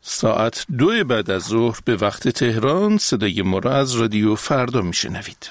ساعت 2 بعد از ظهر به وقت تهران صدای ما را از رادیو فردا میشنوید.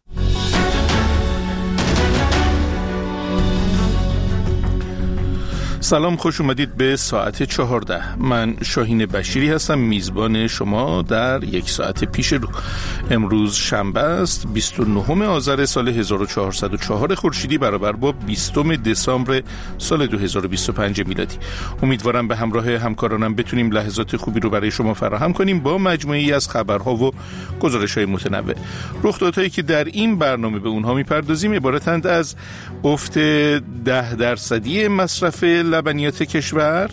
سلام، خوش اومدید به ساعت 14. من شاهین بشیری هستم، میزبان شما در یک ساعت پیش رو. امروز شنبه است، 29 آذر سال 1404 خورشیدی برابر با 20 دسامبر سال 2025 میلادی. امیدوارم به همراه همکارانم بتونیم لحظات خوبی رو برای شما فراهم کنیم با مجموعه‌ای از خبرها و گزارش‌های متنوع. رخدادهایی که در این برنامه به اونها میپردازیم عبارتند از افت 10% مصرف لبنیات کشور،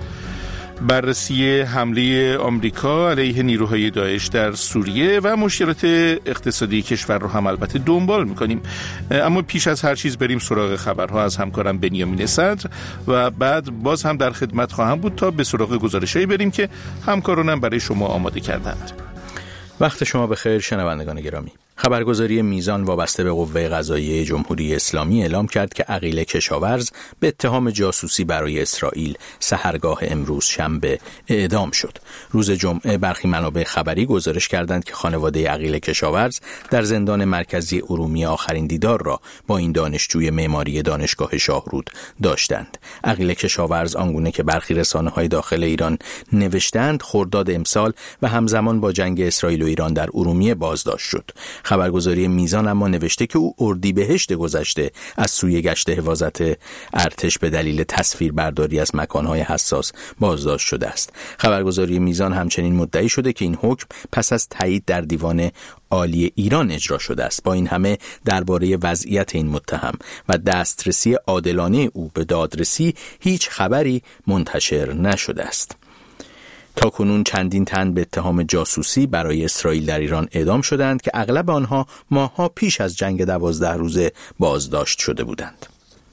بررسی حمله آمریکا علیه نیروهای داعش در سوریه و مشکلات اقتصادی کشور رو هم البته دنبال میکنیم. اما پیش از هر چیز بریم سراغ خبرها از همکارم بنیامین صدر و بعد باز هم در خدمت خواهم بود تا به سراغ گزارشایی بریم که همکارانم برای شما آماده کردند. وقت شما بخیر شنوندگان گرامی. خبرگزاری میزان وابسته به قوه قضاییه جمهوری اسلامی اعلام کرد که عقیل کشاورز به اتهام جاسوسی برای اسرائیل سحرگاه امروز شنبه اعدام شد. روز جمعه برخی منابع خبری گزارش کردند که خانواده عقیل کشاورز در زندان مرکزی ارومیه آخرین دیدار را با این دانشجوی معماری دانشگاه شاهرود داشتند. عقیل کشاورز آنگونه که برخی رسانه‌های داخل ایران نوشتند خرداد امسال و همزمان با جنگ اسرائیل و ایران در ارومیه بازداشت شد. خبرگزاری میزان اما نوشته که او اردیبهشت گذشته از سوی گشت حفاظت ارتش به دلیل تصویربرداری از مکانهای حساس بازداشت شده است. خبرگزاری میزان همچنین مدعی شده که این حکم پس از تایید در دیوان عالی ایران اجرا شده است. با این همه درباره وضعیت این متهم و دسترسی عادلانه او به دادرسی هیچ خبری منتشر نشده است. تا کنون چندین تن به اتهام جاسوسی برای اسرائیل در ایران اعدام شدند که اغلب آنها ماه‌ها پیش از جنگ 12 روزه بازداشت شده بودند.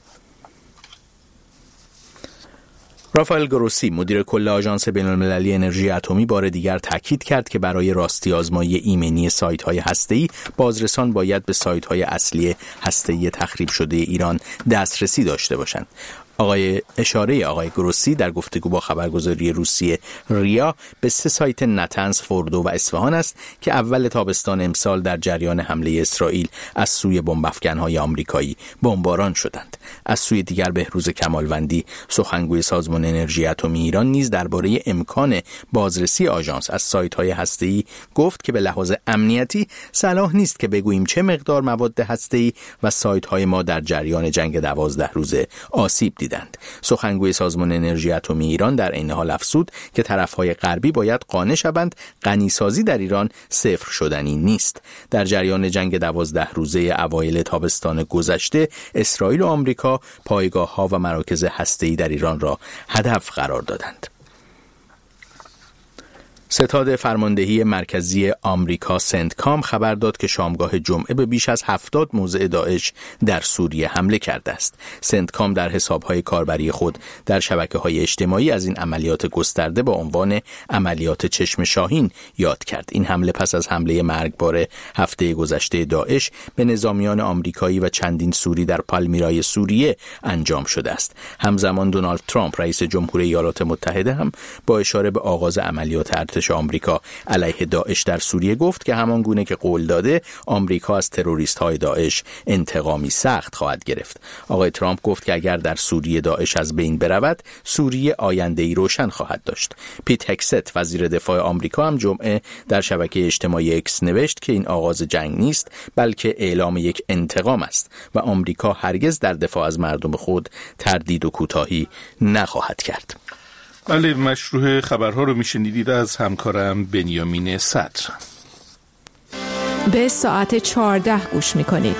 رافائل گروسی مدیر کل آژانس بین‌المللی انرژی اتمی بار دیگر تاکید کرد که برای راستی آزمایی ایمنی سایت‌های هسته‌ای بازرسان باید به سایت‌های اصلی هسته‌ای تخریب شده ایران دسترسی داشته باشند. آقای گروسی در گفتگو با خبرگزاری روسیه ریا به 3 سایت نتنز، فوردو و اصفهان است که اول تابستان امسال در جریان حمله اسرائیل از سوی بمب‌افکن‌های آمریکایی بمباران شدند. از سوی دیگر بهروز کمالوندی سخنگوی سازمان انرژی اتمی ایران نیز درباره امکان بازرسی آژانس از سایت‌های هسته‌ای گفت که به لحاظ امنیتی صلاح نیست که بگوییم چه مقدار مواد هسته‌ای و سایت‌های ما در جریان جنگ 12 روزه آسیب دیدند. سخنگوی سازمان انرژی اتمی ایران در این حال افزود که طرف‌های غربی باید قانع شوند غنیسازی در ایران صفر شدنی نیست. در جریان جنگ 12 روزه اوایل تابستان گذشته اسرائیل و آمریکا پایگاه‌ها و مراکز هسته‌ای در ایران را هدف قرار دادند. ستاد فرماندهی مرکزی آمریکا سنتکام خبر داد که شامگاه جمعه به بیش از 70 موضع داعش در سوریه حمله کرده است. سنتکام در حسابهای کاربری خود در شبکه‌های اجتماعی از این عملیات گسترده با عنوان عملیات چشم شاهین یاد کرد. این حمله پس از حمله مرگبار هفته گذشته داعش به نظامیان آمریکایی و چندین سوری در پالمیرای سوریه انجام شده است. همزمان دونالد ترامپ رئیس جمهوری ایالات متحده هم با اشاره به آغاز عملیات ارتش آمریکا علیه داعش در سوریه گفت که همان گونه که قول داده آمریکا از تروریست‌های داعش انتقامی سخت خواهد گرفت. آقای ترامپ گفت که اگر در سوریه داعش از بین برود سوریه آینده‌ای روشن خواهد داشت. پیت هکست وزیر دفاع آمریکا هم جمعه در شبکه اجتماعی اکس نوشت که این آغاز جنگ نیست بلکه اعلام یک انتقام است و آمریکا هرگز در دفاع از مردم خود تردید و کوتاهی نخواهد کرد. بله، مشروع خبرها رو میشنیدید از همکارم بنیامین صدر. به ساعت 14 گوش میکنید.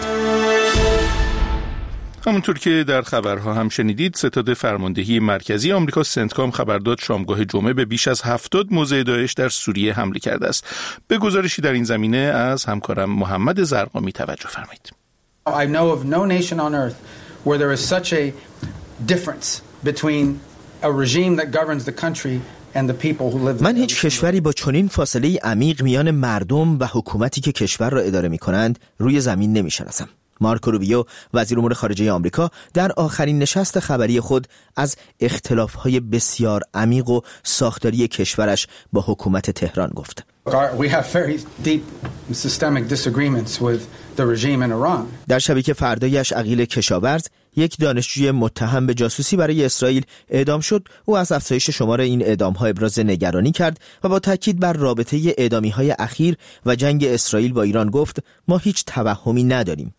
همونطور که در خبرها هم شنیدید، ستاد فرماندهی مرکزی آمریکا سنتکام خبر داد شامگاه جمعه به بیش از 70 موضع داعش در سوریه حمله کرده است. به گزارشی در این زمینه از همکارم محمد زرقامی توجه فرمایید. I know of no nation on earth where there is such a difference between a regime that governs the country and the people who live there. من هیچ کشوری با چنین فاصله عمیق میان مردم و حکومتی که کشور را اداره می‌کنند روی زمین نمی‌شناسم. مارکو روبیو وزیر امور خارجه آمریکا در آخرین نشست خبری خود از اختلاف‌های بسیار عمیق و ساختاری کشورش با حکومت تهران گفت. We have very deep systemic disagreements with the regime in Iran. در شبی که فردایش عقیل کشاورز، یک دانشجوی متهم به جاسوسی برای اسرائیل اعدام شد، او از افزایش شمار این اعدام‌ها ابراز نگرانی کرد و با تاکید بر رابطه اعدامی‌های اخیر و جنگ اسرائیل با ایران گفت ما هیچ توهمی نداریم.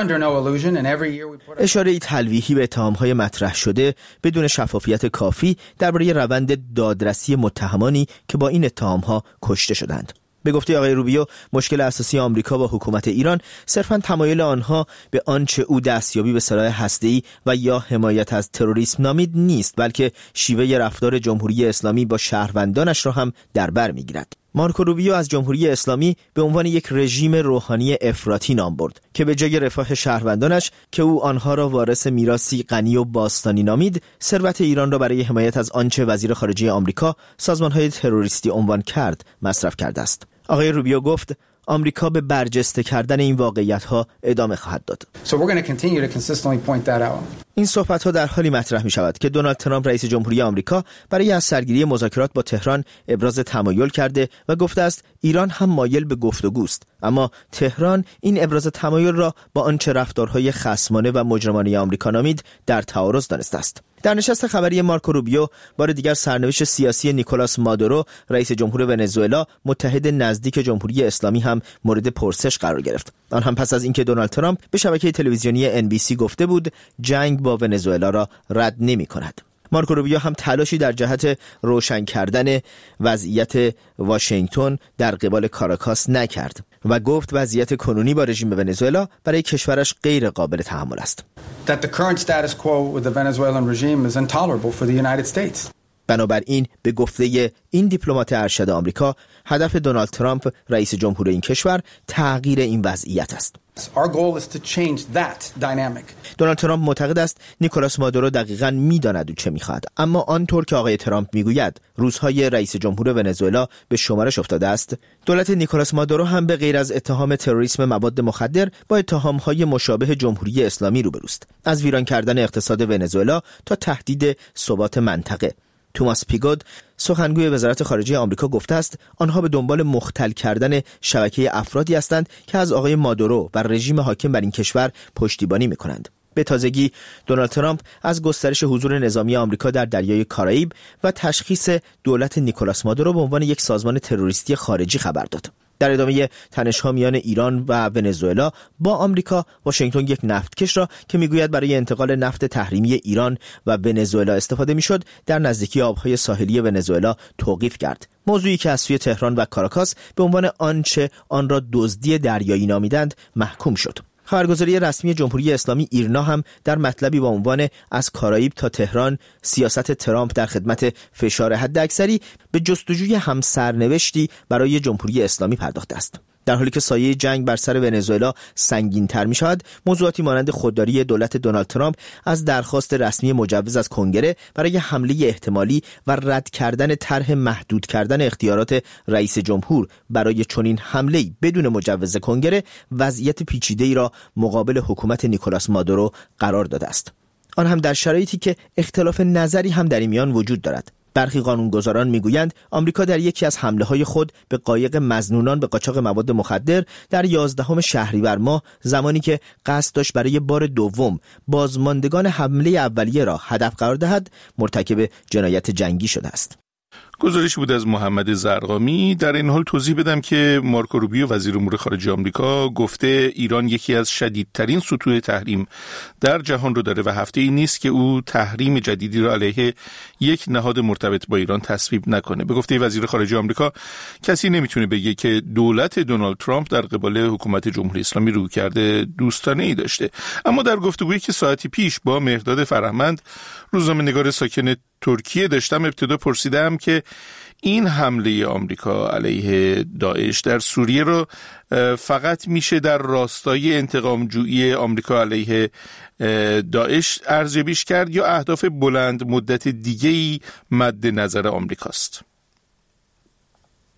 اشاره تلویحی به اتهام‌های مطرح شده بدون شفافیت کافی درباره روند دادرسی متهمانی که با این اتهام‌ها کشته شدند. به گفته آقای روبیو، مشکل اساسی آمریکا با حکومت ایران صرفاً تمایل آنها به آنچه او دستیابی به سلاح هسته‌ای و یا حمایت از تروریسم نامید نیست، بلکه شیوه رفتار جمهوری اسلامی با شهروندانش را هم در بر می‌گیرد. مارکو روبیو از جمهوری اسلامی به عنوان یک رژیم روحانی افراطی نام برد که به جای رفاه شهروندانش که او آنها را وارث میراثی غنی و باستانی نامید، ثروت ایران را برای حمایت از آنچه وزیر خارجه آمریکا سازمان‌های تروریستی عنوان کرد مصرف کرده است. آقای روبیو گفت آمریکا به برجسته کردن این واقعیت‌ها ادامه خواهد داد. این صحبت‌ها در حالی مطرح می‌شود که دونالد ترامپ رئیس جمهوری آمریکا برای از سرگیری مذاکرات با تهران ابراز تمایل کرده و گفته است ایران هم مایل به گفتگوست، اما تهران این ابراز تمایل را با آنچه رفتارهای خصمانه و مجرمانه آمریکا نامید در تعارض دانسته است. در نشست خبری مارکو روبیو بار دیگر سرنوشت سیاسی نیکولاس مادورو رئیس جمهور ونزوئلا متحد نزدیک جمهوری اسلامی هم مورد پرسش قرار گرفت. آن هم پس از اینکه دونالد ترامپ به شبکه تلویزیونی NBC گفته بود جنگ با ونزوئلا را رد نمی‌کند. مارکو روبیو هم تلاشی در جهت روشن کردن وضعیت واشنگتن در قبال کاراکاس نکرد و گفت وضعیت کنونی با رژیم ونزوئلا برای کشورش غیر قابل تحمل است. That the current status quo with the Venezuelan regime is intolerable for the United States. بنابراین به گفته این دیپلمات ارشد آمریکا، هدف دونالد ترامپ رئیس جمهور این کشور تغییر این وضعیت است. Our goal is to change that dynamic. دونالد ترامپ معتقد است نیکولاس مادورو دقیقاً می‌داند او چه می‌خواهد، اما آنطور که آقای ترامپ می‌گوید روزهای رئیس جمهور ونزوئلا به شمارش افتاده است، دولت نیکولاس مادورو هم به غیر از اتهام تروریسم مواد مخدر با اتهام‌های مشابه جمهوری اسلامی روبروست، از ویران کردن اقتصاد ونزوئلا تا تهدید ثبات منطقه. توماس پیگود سخنگوی وزارت خارجه آمریکا گفته است آنها به دنبال مختل کردن شبکه افرادی هستند که از آقای مادورو و رژیم حاکم بر این کشور پشتیبانی می‌کنند. به تازگی دونالد ترامپ از گسترش حضور نظامی آمریکا در دریای کارائیب و تشخیص دولت نیکولاس مادورو به عنوان یک سازمان تروریستی خارجی خبر داد. در ادامه تنش‌ها میان ایران و ونزوئلا با آمریکا، واشنگتن یک نفتکش را که میگوید برای انتقال نفت تحریمی ایران و ونزوئلا استفاده میشد در نزدیکی آبهای ساحلی ونزوئلا توقیف کرد. موضوعی که از سوی تهران و کاراکاس به عنوان آنچه آن را دزدی دریایی نامیدند محکوم شد. خبرگزاری رسمی جمهوری اسلامی ایرنا هم در مطلبی با عنوان از کارائیب تا تهران سیاست ترامپ در خدمت فشار حداکثری به جستجوی همسرنوشتی برای جمهوری اسلامی پرداخته است. در حالی که سایه جنگ بر سر ونزوئلا سنگین‌تر می‌شود، موضوعاتی مانند خودداری دولت دونالد ترامپ از درخواست رسمی مجوز از کنگره برای حمله احتمالی و رد کردن طرح محدود کردن اختیارات رئیس جمهور برای چنین حمله‌ای بدون مجوز کنگره وضعیت پیچیده‌ای را مقابل حکومت نیکولاس مادورو قرار داده است. آن هم در شرایطی که اختلاف نظری هم در این میان وجود دارد. برخی قانونگذاران میگویند آمریکا در یکی از حمله‌های خود به قایق مظنونان به قاچاق مواد مخدر در 11 شهریور ماه، زمانی که قصد داشت برای بار دوم بازماندگان حمله اولیه را هدف قرار دهد، مرتکب جنایت جنگی شده است. گزارش بود از محمد زرقامی. در این حال توضیح بدم که مارکو روبیو وزیر امور خارجه آمریکا گفته ایران یکی از شدیدترین سطوح تحریم در جهان رو داره و هفته‌ای نیست که او تحریم جدیدی را علیه یک نهاد مرتبط با ایران تصویب نکنه. به گفته وزیر خارجه آمریکا کسی نمیتونه بگه که دولت دونالد ترامپ در قبال حکومت جمهوری اسلامی رویکرد دوستانه‌ای داشته. اما در گفتگویی که ساعتی پیش با مهرداد فرهمند روزنامه‌نگار ساکن ترکیه داشتم، ابتدا پرسیدم که این حمله آمریکا علیه داعش در سوریه رو فقط میشه در راستای انتقامجویی آمریکا علیه داعش ارزیابیش کرد یا اهداف بلند مدت دیگه‌ای مد نظر آمریکاست؟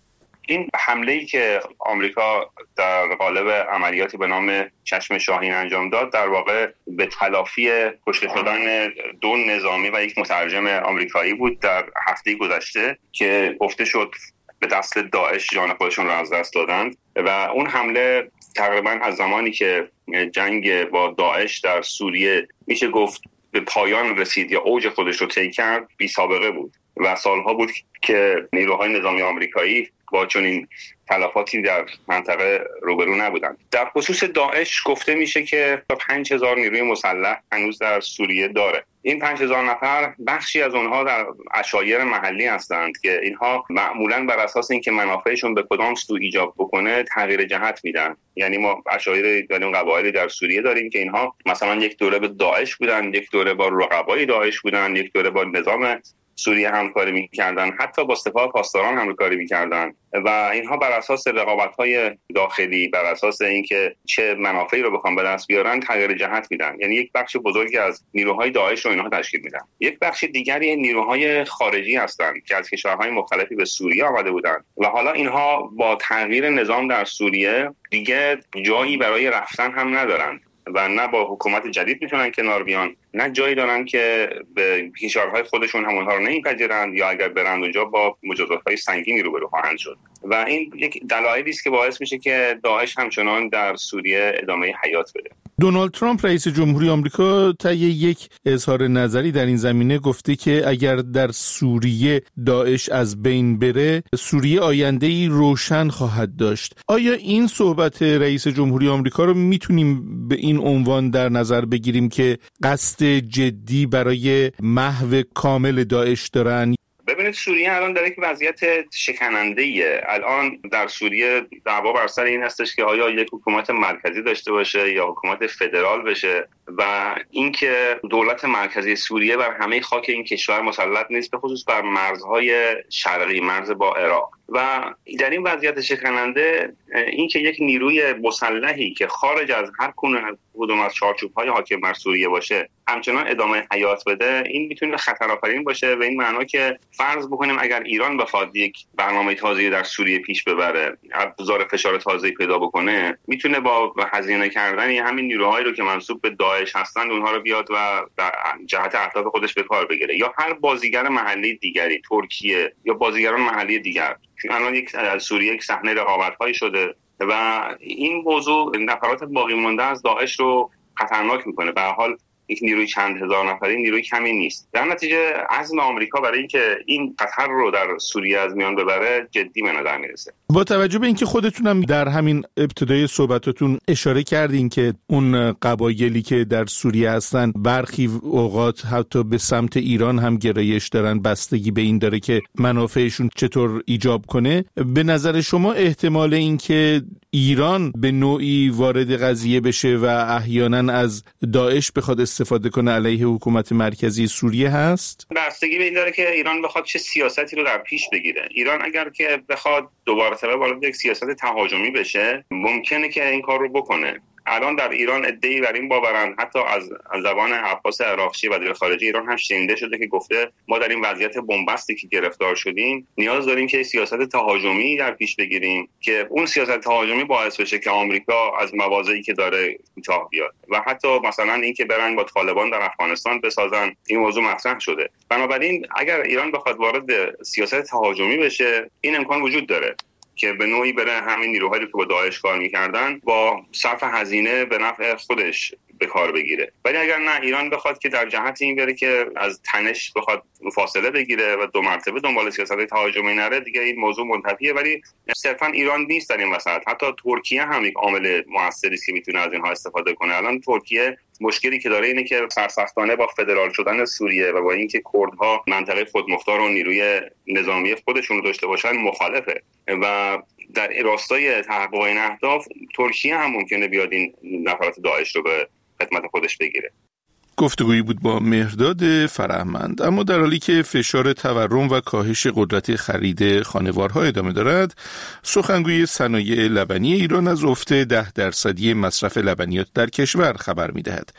این حمله‌ای که آمریکا در قالب عملیاتی به نام چشم شاهین انجام داد در واقع به تلافی کشته شدن 2 نظامی و 1 مترجم آمریکایی بود در هفته گذشته که گفته شد به دست داعش جان خودشون را از دست دادند و اون حمله تقریبا از زمانی که جنگ با داعش در سوریه میشه گفت به پایان رسید یا اوج خودش رو طی کرد بی سابقه بود و سالها بود که نیروهای نظامی آمریکایی با چنین تلفاتی در منطقه روبرو نبودند. در خصوص داعش گفته میشه که 5000 نیروی مسلح هنوز در سوریه داره. این 5000 نفر بخشی از اونها در عشایر محلی هستند که اینها معمولاً بر اساس اینکه منافعشون به کدام سو ایجاب بکنه تغییر جهت میدن. یعنی ما عشایر داریم، قبایلی در سوریه داریم که اینها مثلا یک دوره به داعش بودن، یک دوره با رقبای داعش بودن، یک دوره با نظام سوریه همکاری می‌کردن، حتی با سپاه پاسداران همکاری می‌کردن و اینها بر اساس رقابت‌های داخلی، بر اساس اینکه چه منافعی رو بخوام به دست بیارن تغییر جهت میدن. یعنی یک بخش بزرگی از نیروهای داعش رو اینها تشکیل میدن. یک بخش دیگری نیروهای خارجی هستند که از کشورهای مختلفی به سوریه آمده بودند و حالا اینها با تغییر نظام در سوریه دیگه جایی برای رفتن هم ندارند و نه با حکومت جدید میتونن کنار بیان، نه جایی دارن که به کشورهای خودشون هم اونها رو نمیپذیرند یا اگر برند اونجا با مجازات‌های سنگینی روبرو خواهند شد و این یک دلایلی است که باعث میشه که داعش همچنان در سوریه ادامه حیات بده. دونالد ترامپ رئیس جمهوری آمریکا طی یک اظهار نظری در این زمینه گفته که اگر در سوریه داعش از بین بره سوریه آینده‌ای روشن خواهد داشت. آیا این صحبت رئیس جمهوری آمریکا رو میتونیم به این عنوان در نظر بگیریم که قصد جدی برای محو کامل داعش دارن؟ ببینید سوریه الان در یک وضعیت شکننده‌ایه. الان در سوریه دعوا بر سر این هستش که آیا یک حکومت مرکزی داشته باشه یا حکومت فدرال بشه و اینکه دولت مرکزی سوریه بر همه خاک این کشور مسلط نیست، به خصوص بر مرزهای شرقی، مرز با عراق. و در این وضعیت شکننده اینکه یک نیروی مسلحی که خارج از هر کدوم از چارچوب‌های حاکم بر سوریه باشه همچنان ادامه حیات بده، این میتونه خطرآفرین باشه. و این معنا که فرض بکنیم اگر ایران بخواد یک برنامه تازه‌ای در سوریه پیش ببره، ابزار فشار تازه‌ای پیدا بکنه، میتونه با هزینه کردن همین نیروهایی رو که منسوب به داعش هستند اونها رو بیاد و در جهت اهداف خودش به کار بگیره، یا هر بازیگر محلی دیگری، ترکیه یا بازیگران محلی دیگر. الان سوریه یک صحنه رقابت‌هایی شده و این موضوع نفرات باقی مانده از داعش رو خطرناک میکنه. به هر حال یک نیروی چند هزار نفری نیروی کمی نیست. در نتیجه عزم آمریکا برای اینکه این خطر رو در سوریه از میان ببره جدی به نظر میرسه. با توجه به اینکه خودتونم در همین ابتدای صحبتاتون اشاره کردین که اون قبایلی که در سوریه هستن برخی اوقات حتی به سمت ایران هم گرایش دارن، بستگی به این داره که منافعشون چطور ایجاب کنه، به نظر شما احتمال این که ایران به نوعی وارد قضیه بشه و احیانا از داعش بخواد استفاده کنه علیه حکومت مرکزی سوریه هست؟ بستگی به این داره که ایران بخواد چه سیاستی رو در پیش بگیره. ایران اگر که بخواد دوباره وارد یک سیاست تهاجمی بشه ممکنه که این کار رو بکنه. الان در ایران عده‌ای بر این باورند، حتی از زبان عباس عراقچی وزیر خارجه ایران هم شنیده شده که گفته ما در این وضعیت بنبستی که گرفتار شدیم نیاز داریم که سیاست تهاجمی در پیش بگیریم که اون سیاست تهاجمی باعث بشه که آمریکا از مواضعی که داره کوتاه بیاد و حتی مثلا اینکه برن با طالبان در افغانستان بسازن. این موضوع مطرح شده. بنابراین اگر ایران بخواد وارد سیاست تهاجمی بشه این امکان وجود داره که به نوعی بره همین نیروهایی رو که با داعش کار می‌کردن با صرف هزینه به نفع خودش به کار بگیره. ولی اگر نه، ایران بخواد که در جهت این بره که از تنش بخواد فاصله بگیره و 2 مرتبه دنبال سیاست تهاجمی نره، دیگه این موضوع منتفیه. ولی صرفا ایران نیست در این وسط، حتی ترکیه هم یک عامل موثری است که میتونه از اینها استفاده کنه. الان ترکیه مشکلی که داره اینه که سرسختانه با فدرال شدن سوریه و با اینکه کردها منطقه خودمختار و نیروی نظامی خودشون رو داشته باشن مخالفه و در راستای تحقق این اهداف ترکیه هم ممکنه بیاد این نفرات داعش رو به خدمت خودش بگیره. گفتگویی بود با مهرداد فرهمند. اما در حالی که فشار تورم و کاهش قدرت خرید خانوارها ادامه دارد، سخنگوی صنایع لبنی ایران از افت 10% مصرف لبنیات در کشور خبر می‌دهد.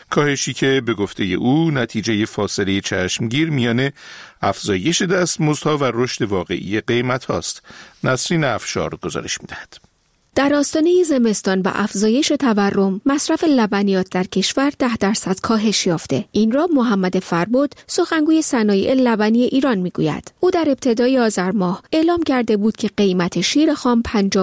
کاهشی که به گفته او نتیجه فاصله چشمگیر میان افزایش دستمزدها و رشد واقعی قیمت هاست. نسرین افشار گزارش می‌دهد. در آستانه زمستان و افزایش تورم، مصرف لبنیات در کشور 10% کاهش یافته. این را محمد فربود، سخنگوی صنایع لبنی ایران میگوید. او در ابتدای آذر ماه اعلام کرده بود که قیمت شیر خام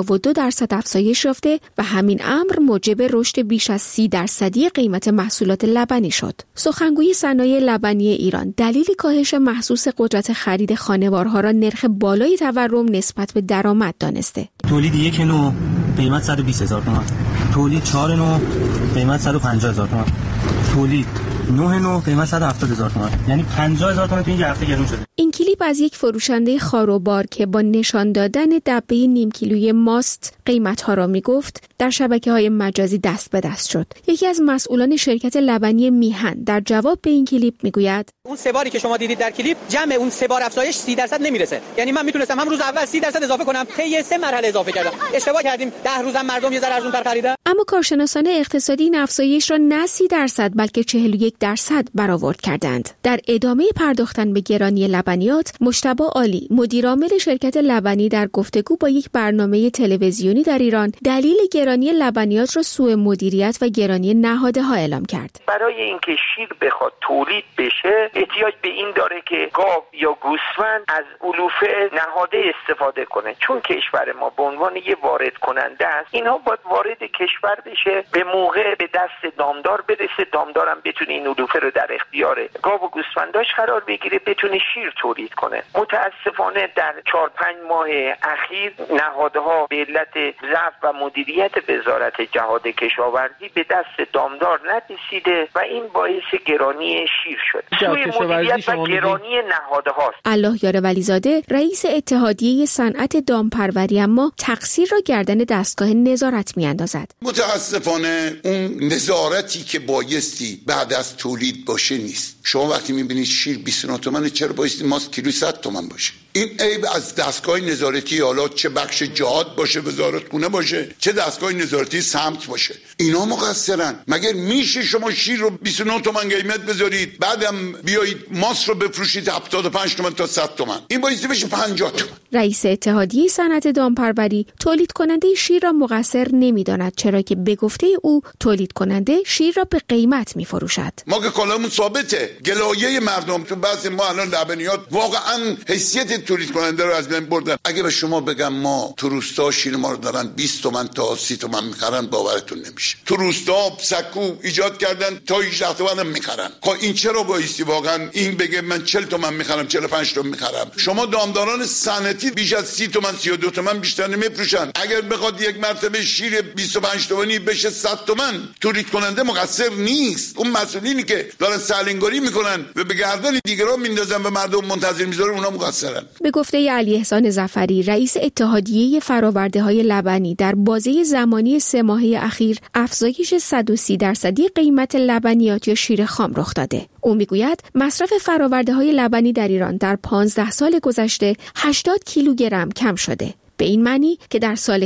52% افزایش یافته و همین امر موجب رشد بیش از 30% قیمت محصولات لبنی شد. سخنگوی صنایع لبنی ایران دلیل کاهش محسوس قدرت خرید خانوارها را نرخ بالای تورم نسبت به درآمد دانسته. تولید یک نوع قیمت 120,000 تومان، تولید 4 نوع قیمت 150,000 تومان، تولید 9 نوع قیمت 170,000 تومان، یعنی 50,000 تومان تو این هفته گرون شده. این کلیپ از یک فروشنده خاروبار که با نشان دادن دبه نیم کیلویی ماست قیمت‌ها را میگفت در شبکه‌های مجازی دست به دست شد. یکی از مسئولان شرکت لبنی میهن در جواب به این کلیپ میگوید اون سه باری که شما دیدید در کلیپ جمع اون سه بار افزایش 30% نمیرسه. یعنی من میتونستم هم روز اول 30% اضافه کنم، طی 3 مرحله اضافه کردم. اشتباه کردیم. 10 روزم مردم یه ذره ارزان‌تر خریدن. اما کارشناسان اقتصادی این افزایش را نه 30% بلکه 41% برآورد کردند. در ادامه پرداختن به گرانی لبنیات، مجتبی عالی، مدیرعامل شرکت لبنی در گفتگو با یک برنامه تلویزیونی در ایران، دلیل گرانی لبنیات را سوء مدیریت و گرانی نهادها اعلام کرد. برای اینکه شیر بخواد تولید بشه، احتیاج به این داره که گاو یا گوسفند از علوفه نهاده استفاده کنه. چون کشور ما به عنوان یه وارد کننده است، اینها باید وارد کشور بشه، به موقع به دست دامدار برسه، دامدارم بتونه این علوفه رو در اختیار گاو و گوسفنداش قرار بگیره، بتونه شیر تولید کنه. متاسفانه در 4-5 ماه اخیر نهادها به علت ضعف و مدیریت وزارت جهاد کشاورزی به دست دامدار نرسیده و این باعث گرانی شیر شد. سوی مدیریت و گرانی نهادهاست. الله یار ولیزاده، رئیس اتحادیه صنعت دامپروری، اما تقصیر را گردن دستگاه نظارت میاندازد. متاسفانه اون نظارتی که بایستی بعد از تولید باشه نیست. شما وقتی میبینید شیر 29 تومنه، چرا بایستی ماست کیلو 100 تومن باشه؟ این عیب از دستگاه نظارتی، حالا چه بخش جهاد باشه، وزارت خونه باشه، چه دستگاه نظارتی سمت باشه، اینا مقصرن. مگر میشه شما شیر رو 29 تومن قیمت بذارید، بعدم بیایید ماست رو بفروشید 75 تومن تا 100 تومن؟ این بایستی بشه 50 تومن. رئیس اتحادیه صنعت دامپروری تولید کننده شیر را مقصر نمیداند، چرا که به گفته او تولید کننده شیر را به قیمت میفروشد. ما که کلامون ثابته، گلایه مردم تو بعضی ما الان لبنیات واقعا حیثیت تولید کننده رو از بین بردن. اگه به شما بگم ما تو روستا شیر ما رو دارن 20 تومن تا 30 تومن میخرن، باورتون نمیشه. تو روستا سکو ایجاد کردن تا 18 تومن میخرن. خب این چرا بایستی واقعا این بگه من 40 تومن میخرم، 45 تومن میخرم؟ شما دامداران صنعتی بیش از 30 تومن 32 تومن بیشتر نمیفروشن. اگر بخواد یک مرتبه شیر 25 تومانی بشه 100 تومن، تولید کننده مقصر نیست. اون مسئولینی که دارن سالنگاری میکنن و به گردن دیگران میندازن و مردم منتظر میذارن، اونا مقصرن. به گفته علی احسان ظفری، رئیس اتحادیه فرآورده‌های لبنی، در بازه زمانی 3 ماهه اخیر افزایش 130% قیمت لبنیات یا شیر خام رخ داده. او میگوید مصرف فرآورده‌های لبنی در ایران در 15 سال گذشته 80 کیلوگرم کم شده. به این معنی که در سال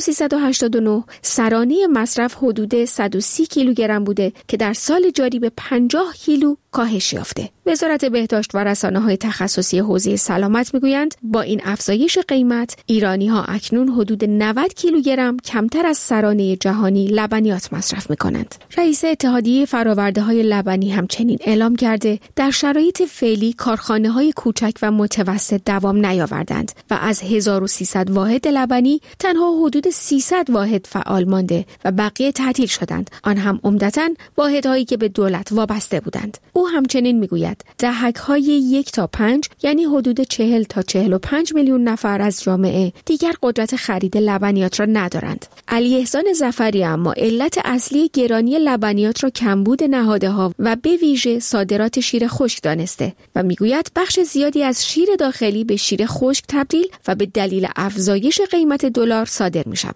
1389 سرانه مصرف حدود 130 کیلوگرم بوده که در سال جاری به 50 کیلو کاهش یافته. وزارت بهداشت و رسانه‌های تخصصی حوزه سلامت میگویند با این افزایش قیمت، ایرانی‌ها اکنون حدود 90 کیلوگرم کمتر از سرانه جهانی لبنیات مصرف می‌کنند. رئیس اتحادیه فرآورده‌های لبنی همچنین اعلام کرده در شرایط فعلی کارخانه‌های کوچک و متوسط دوام نیاوردند و از 1300 واحد لبنی تنها حدود 300 واحد فعال مانده و بقیه تعطیل شدند، آن هم عمدتاً واحدهایی که به دولت وابسته بودند. او همچنین میگوید دهک‌های 1 تا 5 یعنی حدود 40 تا 45 میلیون نفر از جامعه دیگر قدرت خرید لبنیات را ندارند. علی احسان ظفری اما علت اصلی گرانی لبنیات را کمبود نهادها و به ویژه صادرات شیر خشک دانسته و میگوید بخش زیادی از شیر داخلی به شیر خشک تبدیل و به دلیل افزایش قیمت دلار صادر می شود.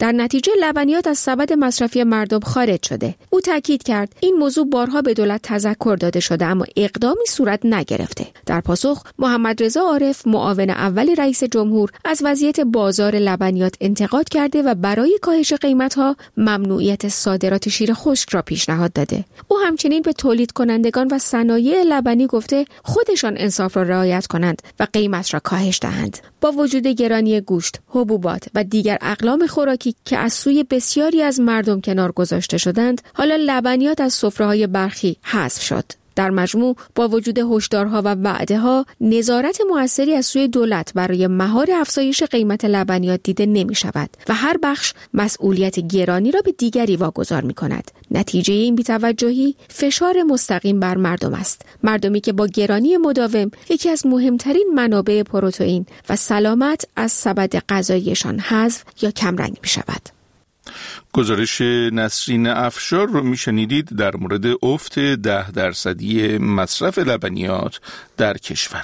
در نتیجه لبنیات از سبد مصرفی مردم خارج شده. او تاکید کرد این موضوع بارها به دولت تذکر داده شده اما اقدامی صورت نگرفته. در پاسخ محمد رضا عارف معاون اول رئیس جمهور از وضعیت بازار لبنیات انتقاد کرده و برای کاهش قیمت‌ها ممنوعیت صادرات شیر خشک را پیشنهاد داده. او همچنین به تولید کنندگان و صنایع لبنی گفته خودشان انصاف را رعایت کنند و قیمت را کاهش دهند. با وجود گرانی گوشت، حبوبات و دیگر اقلام خوراکی که از سوی بسیاری از مردم کنار گذاشته شدند، حالا لبنیات از سفره‌های برخی حذف شد. در مجموع با وجود هشدارها و وعده‌ها نظارت موثری از سوی دولت برای مهار افزایش قیمت لبنیات دیده نمی‌شود و هر بخش مسئولیت گرانی را به دیگری واگذار می‌کند. نتیجه این بی‌توجهی فشار مستقیم بر مردم است. مردمی که با گرانی مداوم یکی از مهمترین منابع پروتئین و سلامت از سبد غذاییشان حذف یا کمرنگ می‌شود. گزارش نسرین افشار رو میشنیدید در مورد افت 10% مصرف لبنیات در کشور.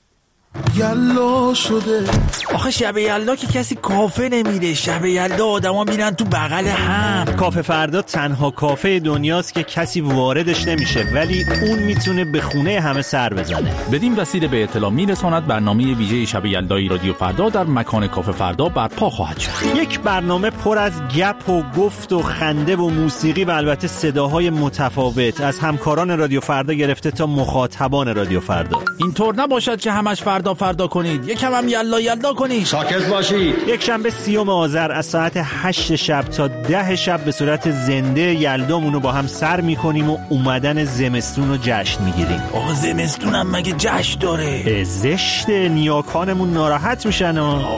یلا شده آخه شب یلدا که کسی کافه نمیره. شب یلدا آدما میرن تو بغل هم. کافه فردا تنها کافه دنیاست که کسی واردش نمیشه ولی اون میتونه به خونه همه سر بزنه. بدین وسیله به اطلاع میرساند برنامه ویژه شب یلدای رادیو فردا در مکان کافه فردا برپا خواهد شد. یک برنامه پر از گپ و گفت و خنده و موسیقی و البته صداهای متفاوت از همکاران رادیو فردا گرفته تا مخاطبان رادیو فردا. اینطور نباشد که همش فردا کنید، یکم هم یلا کنید. ساکت باشید. یک شنبه 30 آذر از ساعت 8 شب تا 10 شب به صورت زنده یلدامونو با هم سر میکنیم و اومدن زمستون رو جشن میگیریم. آقا زمستون هم مگه جشن داره؟ زشت، نیاکانمون ناراحت میشن.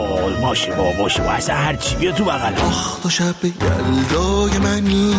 باشه اصلا هرچی بیا تو بغل. آخ تو شب یلدای منی.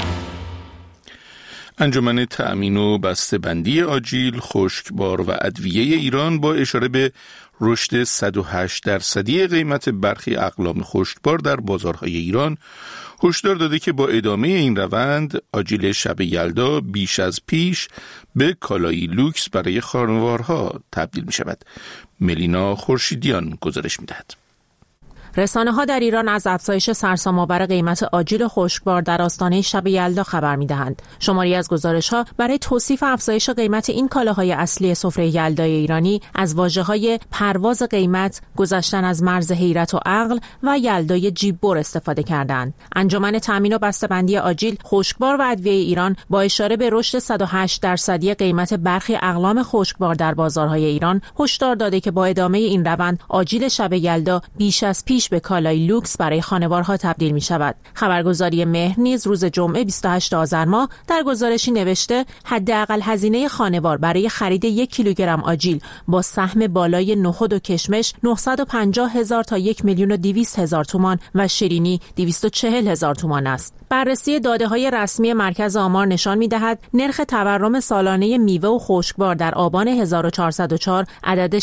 انجمن تأمین و بسته‌بندی آجیل، خشکبار و ادویه ایران با اشاره به رشد 108% قیمت برخی اقلام خشکبار در بازارهای ایران هشدار داده که با ادامه این روند آجیل شب یلدا بیش از پیش به کالایی لوکس برای خانوارها تبدیل می شود. ملینا خورشیدیان گزارش می دهد. رسانه‌ها در ایران از افزایش سرسام‌آور قیمت آجیل خشکبار در آستانه شب یلدا خبر می‌دهند. شماری از گزارش‌ها برای توصیف افزایش قیمت این کالاهای اصلی سفره یلدای ایرانی از واژه‌های پرواز قیمت، گذشتن از مرز حیرت و عقل و یلدای جیب‌بر استفاده کردند. انجمن تأمین و بسته‌بندی آجیل، خشکبار و ادویه ایران با اشاره به رشد 108% قیمت برخی اقلام خشکبار در بازارهای ایران هشدار داده که با ادامه این روند آجیل شب یلدا بیش از پیش به کالای لوکس برای خانوارها تبدیل می شود. خبرگزاری مهر نیز روز جمعه 28 آذر ماه در گزارشی نوشته حداقل هزینه خانوار برای خرید 1 کیلوگرم آجیل با سهم بالای نخود و کشمش 950,000 تا 1,200,000 تومان و شیرینی 240,000 تومان است. بررسی داده‌های رسمی مرکز آمار نشان می‌دهد نرخ تورم سالانه میوه و خشکبار در آبان 1404 عدد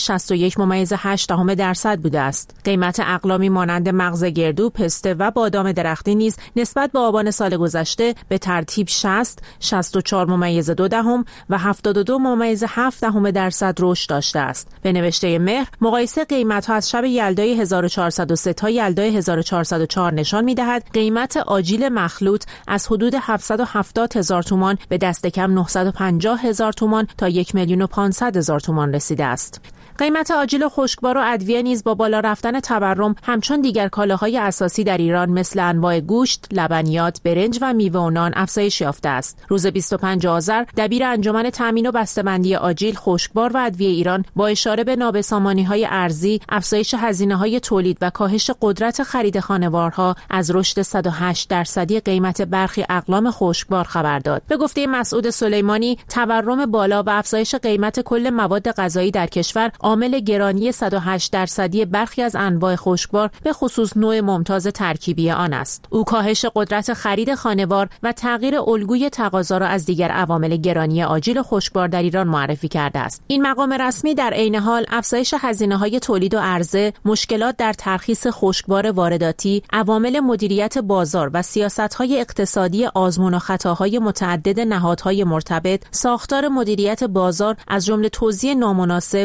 61.8% بوده است. قیمت اقلامی مانند مغز گردو، پسته و بادام درختی نیز نسبت به آبان سال گذشته به ترتیب 60, 64.2 و 72.7% رشد داشته است. به نوشته مهر، مقایسه قیمت‌ها از شب یلدای 1403 تا یلدای 1404 نشان می‌دهد قیمت آجیل مخلوط از حدود 770,000 تومان به دست کم 950,000 تومان تا 1,500,000 تومان رسیده است. قیمت آجیل خشکبار و ادویه نیز با بالا رفتن تورم همچون دیگر کالاهای اساسی در ایران مثل انواع گوشت، لبنیات، برنج و میوه و نان افزایش یافته است. روز 25 آذر دبیر انجمن تأمین و بسته‌بندی آجیل، خشکبار و ادویه ایران با اشاره به نابسامانی‌های ارزی، افزایش هزینه‌های تولید و کاهش قدرت خرید خانوارها از رشد 108% قیمت برخی اقلام خشکبار خبر داد. به گفته مسعود سلیمانی، تورم بالا و افزایش قیمت کل مواد غذایی در کشور عامل گرانی 108% برخی از انواع خشکبار به خصوص نوع ممتاز ترکیبی آن است. او کاهش قدرت خرید خانوار و تغییر الگوی تقاضا را از دیگر عوامل گرانی آجیل خشکبار در ایران معرفی کرده است. این مقام رسمی در عین حال افزایش هزینه‌های تولید و عرضه، مشکلات در ترخیص خشکبار وارداتی، عوامل مدیریت بازار و سیاست‌های اقتصادی آزمون و خطاهای متعدد نهادهای مرتبط، ساختار مدیریت بازار از جمله توزیع نامناسب،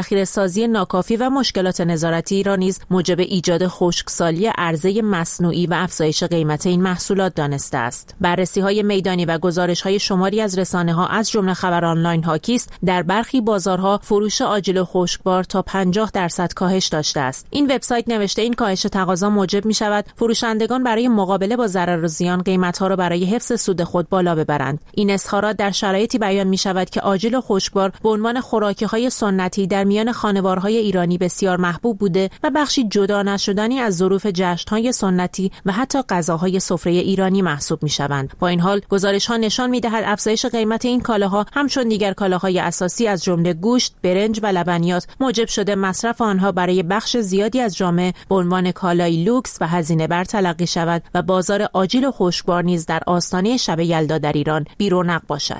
ذخیره‌سازی ناکافی و مشکلات نظارتی را نیز موجب ایجاد خشکسالی عرضه مصنوعی و افزایش قیمت این محصولات دانسته است. بررسی‌های میدانی و گزارش‌های شماری از رسانه‌ها از جمله خبر آنلاین هاکیست در برخی بازارها فروش آجیل خشکبار تا 50% کاهش داشته است. این وبسایت نوشته این کاهش تقاضا موجب می‌شود فروشندگان برای مقابله با ضرر و زیان قیمت‌ها را برای حفظ سود خود بالا ببرند. این اظهارات در شرایطی بیان می‌شود که آجیل خشکبار به عنوان خوراکی‌های سنتی در میان خانوارهای ایرانی بسیار محبوب بوده و بخشی جدا نشدنی از ظروف جشن‌های سنتی و حتی غذاهای سفره ایرانی محسوب می‌شوند. با این حال گزارش‌ها نشان می‌دهد افزایش قیمت این کالاها همچون دیگر کالاهای اساسی از جمله گوشت، برنج و لبنیات موجب شده مصرف آنها برای بخش زیادی از جامعه به عنوان کالای لوکس و هزینه بر تلقی شود و بازار آجیل و خشکبار نیز در آستانه شب یلدا در ایران بی‌رونق باشد.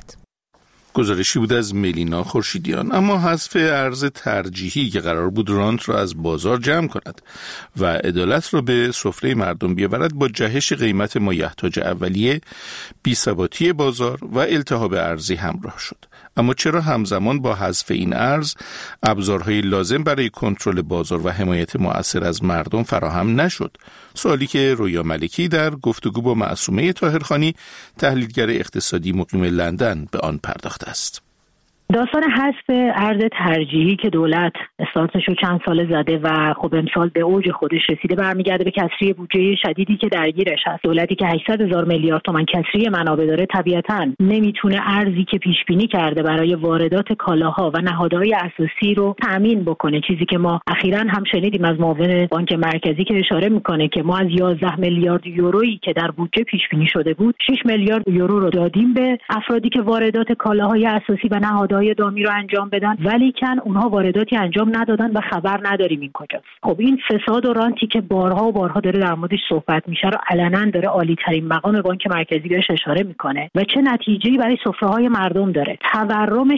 گزارشی بود از ملینا خورشیدیان. اما حذف ارز ترجیحی که قرار بود رانت را از بازار جمع کند و عدالت را به سفره مردم بیاورد با جهش قیمت مایحتاج اولیه، بی‌ثباتی بازار و التهاب ارزی همراه شد. اما چرا همزمان با حذف این ارز ابزارهای لازم برای کنترل بازار و حمایت مؤثر از مردم فراهم نشد؟ سوالی که رویا ملکی در گفتگو با معصومه طاهرخانی تحلیلگر اقتصادی مقیم لندن به آن پرداخته است. داستان حذف ارز ترجیحی که دولت استارتشو چند سال زده و خب امسال به اوج خودش رسیده برمیگرده به کسری بودجه شدیدی که درگیرش هست. دولتی که 800,000 میلیارد تومان کسری منابع داره طبیعتاً نمیتونه ارزی که پیش بینی کرده برای واردات کالاها و نهادهای اساسی رو تامین بکنه. چیزی که ما اخیراً هم شنیدیم از معاون بانک مرکزی که اشاره میکنه که ما از 11 میلیارد یورویی که در بودجه پیش بینی شده بود 6 میلیارد یورو رو دادیم به افرادی که واردات کالاهای اساسی و نهادهای دامی رو انجام بدن، ولی کن اونها وارداتی انجام ندادن و خبر نداریم این کجاست. خب این فساد و رانتی که بارها و بارها داره در موردش صحبت میشه رو علنا داره عالی ترین مقام بانک مرکزی بهش اشاره میکنه و چه نتیجه‌ای برای سفره‌های مردم داره. تورم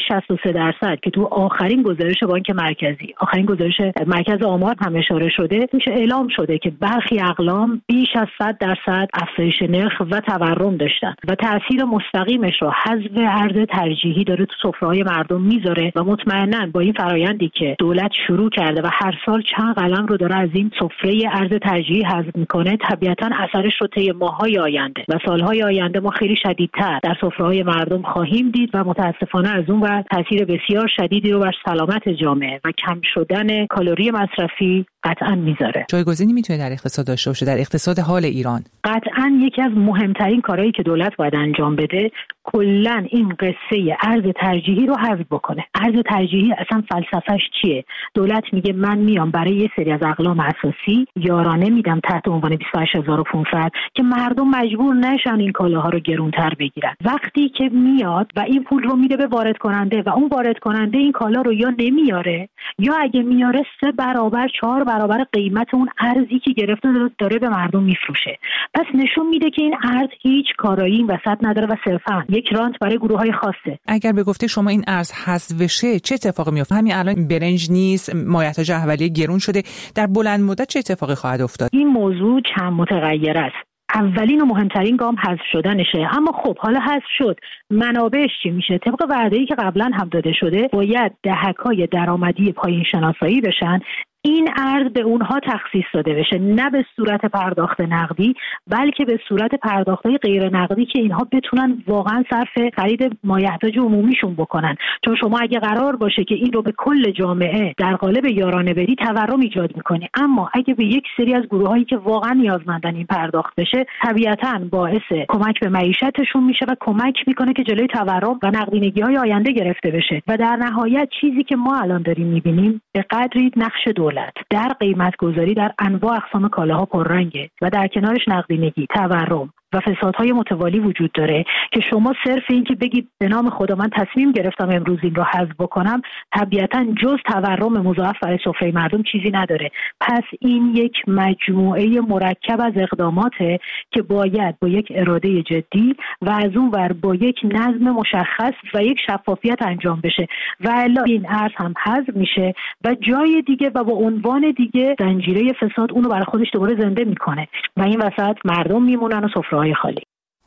63% که تو آخرین گزارش بانک مرکزی، آخرین گزارش مرکز آمار هم اشاره شده، توش اعلام شده که برخی اقلام بیش از 100% افزایش نرخ و تورم داشتن و تأثیر مستقیمش رو حذف ارز ترجیحی داره تو سفره‌های مردم میذاره و مطمئناً با این فرایندی که دولت شروع کرده و هر سال چند قلم رو داره از این سفره ارز ترجیحی حذف میکنه، طبیعتاً اثرش رو طی ماه‌های آینده و سال‌های آینده ما خیلی شدیدتر در سفره‌های مردم خواهیم دید و متأسفانه از اون ور تاثیر بسیار شدیدی رو بر سلامت جامعه و کم شدن کالری مصرفی قطعاً میذاره. جایگزینی میتونه در اقتصاد داشته باشه، در اقتصاد حال ایران؟ قطعاً یکی از مهمترین کارهایی که دولت باید انجام بده کلاً این قصه ارز ترجیحی رو حذف بکنه. ارز ترجیحی اصلا فلسفه‌اش چیه؟ دولت میگه من میام برای یه سری از اقلام اساسی یارانه میدم تحت عنوان 28500 که مردم مجبور نشن این کالاها رو گرونتر بگیرن. وقتی که میاد و این پول رو میده به وارد کننده و اون وارد کننده این کالا رو یا نمیاره یا اگه میاره 3 برابر 4 برابر قیمت اون ارزی که گرفته داره به مردم میفروشه. پس نشون میده که این ارز هیچ کارایی این وسط نداره و صرفا یک رانت برای گروه‌های خاصه. اگر به گفته شما این ارز حذف بشه چه اتفاقی میفته؟ همین الان برنج نیست، مایحتاج اولیه گرون شده، در بلند مدت چه اتفاقی خواهد افتاد؟ این موضوع چند متغیر است. اولین و مهمترین گام حذف شدنشه، اما خب حالا حذف شد منابعش چی میشه؟ طبق وعده‌ای که قبلا هم داده شده باید دهک‌های درآمدی پایین شناسایی بشن، این ارز به اونها تخصیص داده بشه، نه به صورت پرداخت نقدی بلکه به صورت پرداخت‌های غیر نقدی که اینها بتونن واقعا صرف خرید مایحتاج عمومیشون بکنن. چون شما اگه قرار باشه که این رو به کل جامعه در قالب یارانه بدی تورم ایجاد می‌کنی، اما اگه به یک سری از گروهایی که واقعا نیازمندن این پرداخت بشه طبیعتاً باعث کمک به معیشتشون میشه و کمک میکنه که جلوی تورم و نقدینگی‌های آینده گرفته بشه. و در نهایت چیزی که ما الان داریم می‌بینیم به قدری نقش دولت در قیمت گذاری در انواع اقسام کالاها پررنگه و در کنارش نقدینگی، تورم و فسادهای متوالی وجود داره که شما صرف این که بگید به نام خدا من تصمیم گرفتم امروز این رو حذف بکنم طبیعتاً جز تورم مضاعف برای سفره مردم چیزی نداره. پس این یک مجموعه مرکب از اقداماته که باید با یک اراده جدی و از اون ور با یک نظم مشخص و یک شفافیت انجام بشه و الا این ارز هم حذف میشه و جای دیگه و با عنوان دیگه زنجیره فساد اونو برای خودش دوباره زنده میکنه و این وسط مردم میمونن و سفره خالی.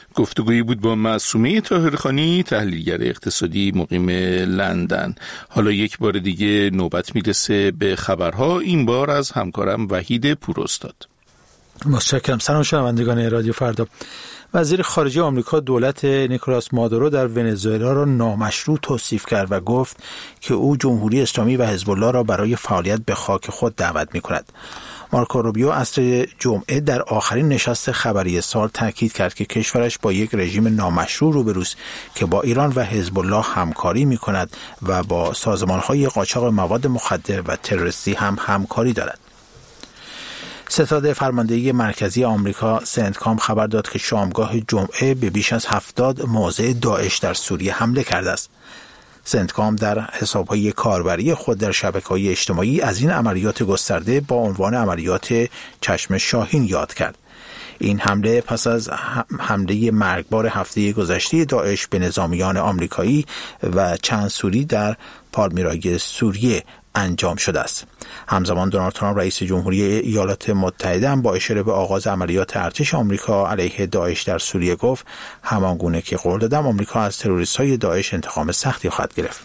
گفتگویی بود با معصومه طاهرخانی، تحلیلگر اقتصادی مقیم لندن. حالا یک بار دیگه نوبت میرسه به خبرها، این بار از همکارم وحید پوراستاد. متشکرم. سلام شنوندگان رادیو فردا. وزیر خارجه آمریکا دولت نیکولاس مادورو در ونزوئلا را نامشروع توصیف کرد و گفت که او جمهوری اسلامی و حزب الله را برای فعالیت به خاک خود دعوت می‌کند. مارکو روبیو عصر جمعه در آخرین نشست خبری سال تاکید کرد که کشورش با یک رژیم نامشروع روبروست که با ایران و حزب الله همکاری می‌کند و با سازمان‌های قاچاق مواد مخدر و تروریستی هم همکاری دارد. ستاد فرماندهی مرکزی آمریکا سنتکام خبر داد که شامگاه جمعه به بیش از 70 موضع داعش در سوریه حمله کرده است. سنتکام در حساب‌های کاربری خود در شبکه‌های اجتماعی از این عملیات گسترده با عنوان عملیات چشم شاهین یاد کرد. این حمله پس از حمله مرگبار هفته گذشته داعش به نظامیان آمریکایی و چند سوری در پالمیرای سوریه انجام شده است. همزمان دونالد ترامپ رئیس جمهوری ایالات متحده هم با اشاره به آغاز عملیات ارتش آمریکا علیه داعش در سوریه گفت همانگونه که قول دادم آمریکا از تروریست‌های داعش انتقام سختی خواهد گرفت.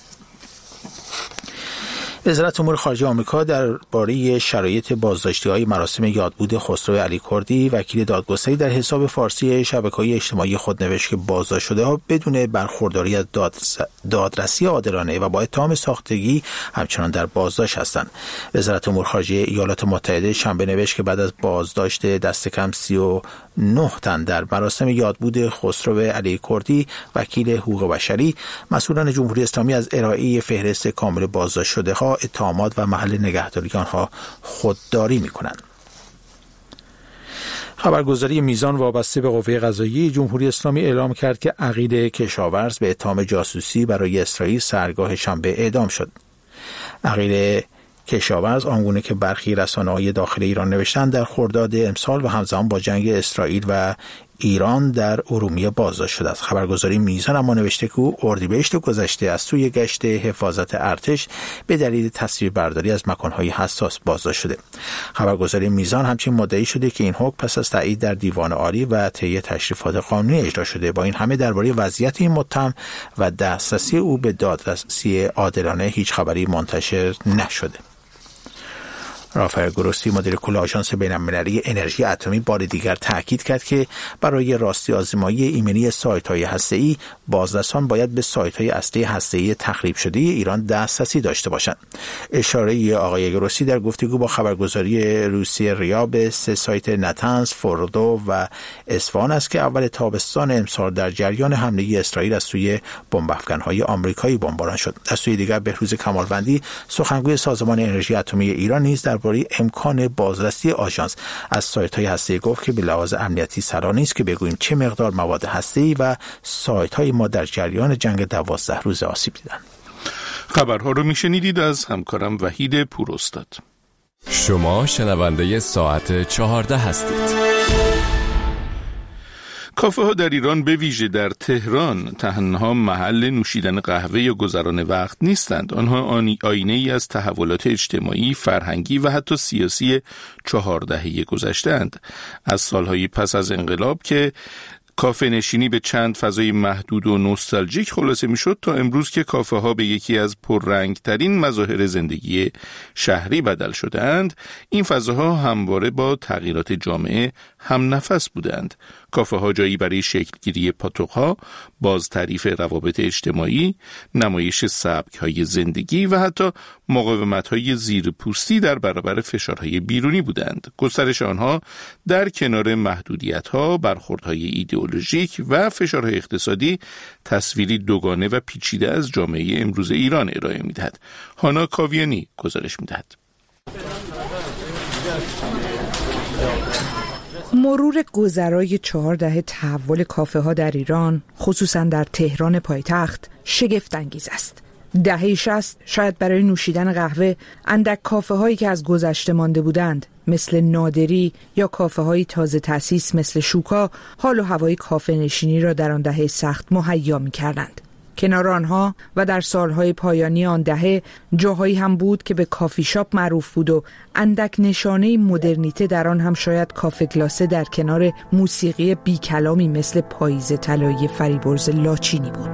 وزارت امور خارجه آمریکا درباره شرایط بازداشتی‌های مراسم یادبود خسرو علی کردی، وکیل دادگستری در حساب فارسی شبکه‌های اجتماعی خود نوشت که بازداشت شده‌ها بدون برخورداری از دادرسی عادلانه و با اتهام ساختگی همچنان در بازداشت هستند. وزارت امور خارجه ایالات متحده شنبه نوشت که بعد از بازداشت دست کم 39 تن در مراسم یادبود خسرو علی کردی، وکیل حقوق بشری مسئولان جمهوری اسلامی از ارائه فهرست کامل بازداشت شده‌ها، اتهامات و محل نگهداری آنها خودداری می‌کنند. خبرگزاری میزان وابسته به قوه قضاییه جمهوری اسلامی اعلام کرد که عقیل کشاورز به اتهام جاسوسی برای اسرائیل سحرگاه شنبه اعدام شد. عقیل کشاورز آنگونه که برخی رسانه‌های داخل ایران نوشتند در خرداد امسال و همزمان با جنگ اسرائیل و ایران در ارومیه بازداشت شده است. خبرگزاری میزان اما نوشته که او اردیبهشت گذشته از سوی گشت حفاظت ارتش به دلیل تصویربرداری از مکان‌های حساس بازداشت شده. خبرگزاری میزان همچنین مدعی شده که این حکم پس از تایید در دیوان عالی و طی تشریفات قانونی اجرا شده. با این همه درباره وضعیت این متهم و دسترسی او به دادرسی عادلانه هیچ خبری منتشر نشده. رافائل گروسی مدیر کل آژانس بین‌المللی انرژی اتمی بار دیگر تاکید کرد که برای راستی آزمایی ایمنی سایت‌های هسته‌ای بازرسان باید به سایت‌های اصلی هسته‌ای تخریب شده ایران دسترسی داشته باشند. اشاره آقای گروسی در گفتگو با خبرگزاری روسی ریا به 3 سایت نتنز، فوردو و اصفهان است که اول تابستان امسال در جریان حمله اسرائیل از سوی بمب‌افکن‌های آمریکایی بمباران شد. از سوی دیگر بهروز کمالوندی سخنگوی سازمان انرژی اتمی ایران نیز درباره امکان بازرسی آژانس از سایت‌های هسته‌ای گفت که به لحاظ امنیتی سرا نیست که بگوییم چه مقدار مواد هسته‌ای و سایت‌های ما در جریان جنگ 12 روزه آسیب دیدن. خبرها رو میشنیدید از همکارم وحید پوراستاد. شما شنونده ساعت 14 هستید. کافه ها در ایران به ویژه در تهران تنها محل نوشیدن قهوه یا گذران وقت نیستند. آنها آینه ای از تحولات اجتماعی، فرهنگی و حتی سیاسی 4 دهه گذشته اند. از سالهای پس از انقلاب که کافه نشینی به چند فضای محدود و نوستالژیک خلاصه میشد تا امروز که کافه ها به یکی از پررنگ ترین مظاهر زندگی شهری بدل شدند، این فضاها همواره با تغییرات جامعه هم نفس بودند. کافه ها جایی برای شکلگیری پاتوق‌ها، بازتعریف روابط اجتماعی، نمایش سبک‌های زندگی و حتی مقاومت‌های زیرپوستی در برابر فشارهای بیرونی بودند. گسترش آنها در کنار محدودیت‌ها، برخوردهای ایدئولوژیک و فشارهای اقتصادی تصویری دوگانه و پیچیده از جامعه امروز ایران ارائه می‌دهد. هانا کاویانی گزارش می‌دهد. مرور گذرای 4 دهه تحول کافه ها در ایران، خصوصا در تهران پایتخت، شگفت انگیز است. دهه 60 شاید برای نوشیدن قهوه اندک کافه هایی که از گذشته مانده بودند مثل نادری یا کافه های تازه تأسیس مثل شوکا حال و هوای کافه نشینی را در آن دهه سخت مهیا می کردند. کنار آنها و در سالهای پایانی آن دهه جاهایی هم بود که به کافی شاپ معروف بود و اندک نشانه مدرنیته در آن هم شاید کافه گلاسه در کنار موسیقی بی کلامی مثل پاییز طلایی فریبرز لاچینی بود.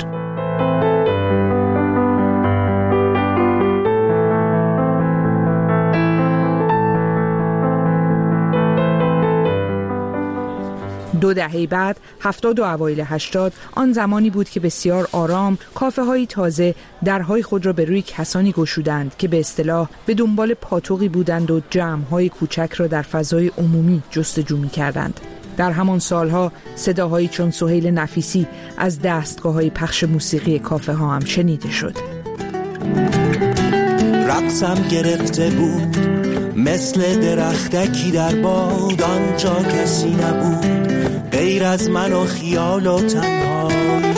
دو دهه بعد 70 و اوایل 80 آن زمانی بود که بسیار آرام کافه های تازه درهای خود را به روی کسانی گشودند که به اصطلاح به دنبال پاتوقی بودند و جمع های کوچک را در فضای عمومی جستجو می کردند. در همان سالها صداهایی چون سهیل نفیسی از دستگاه های پخش موسیقی کافه ها هم شنیده شد. رقصم گرفته بود مثل درختکی در باد، آنجا کسی نبود غیر از من و خیال و تنهایی.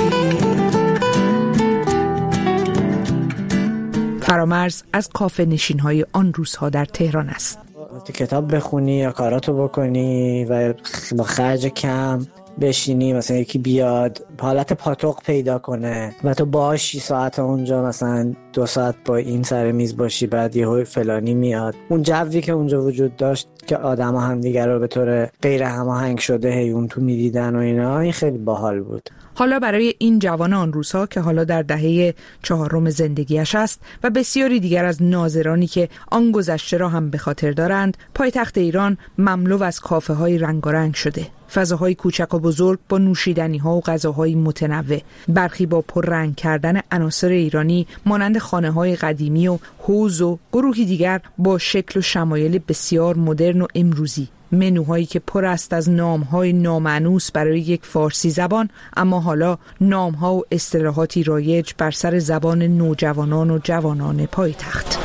فرامرز از کافه نشین های آن روزها در تهران است. کتاب بخونی یا کاراتو بکنی و با خرج کم بشینی، مثلا یکی بیاد حالت پاتوق پیدا کنه و تو باشی ساعت اونجا، مثلا 2 ساعت با این سر میز باشی، بعد یهو فلانی میاد. اون جوی که اونجا وجود داشت که آدما هم دیگر رو به طور غیر هماهنگ شده اون تو میدیدن و اینا، این خیلی باحال بود. حالا برای این جوان آن روزها که حالا در دهه 4 زندگیش است و بسیاری دیگر از ناظرانی که آن گذشته را هم به خاطر دارند، پایتخت ایران مملو از کافه های رنگارنگ شده. فضاهای کوچک و بزرگ با نوشیدنی ها و غذاهای متنوع، برخی با پررنگ کردن عناصر ایرانی مانند خانه های قدیمی و حوض و گروهی دیگر با شکل و شمایل بسیار مدرن و امروزی. منوهایی که پر است از نامهای نامانوس برای یک فارسی زبان، اما حالا نامها و اصطلاحاتی رایج بر سر زبان نوجوانان و جوانان پایتخت.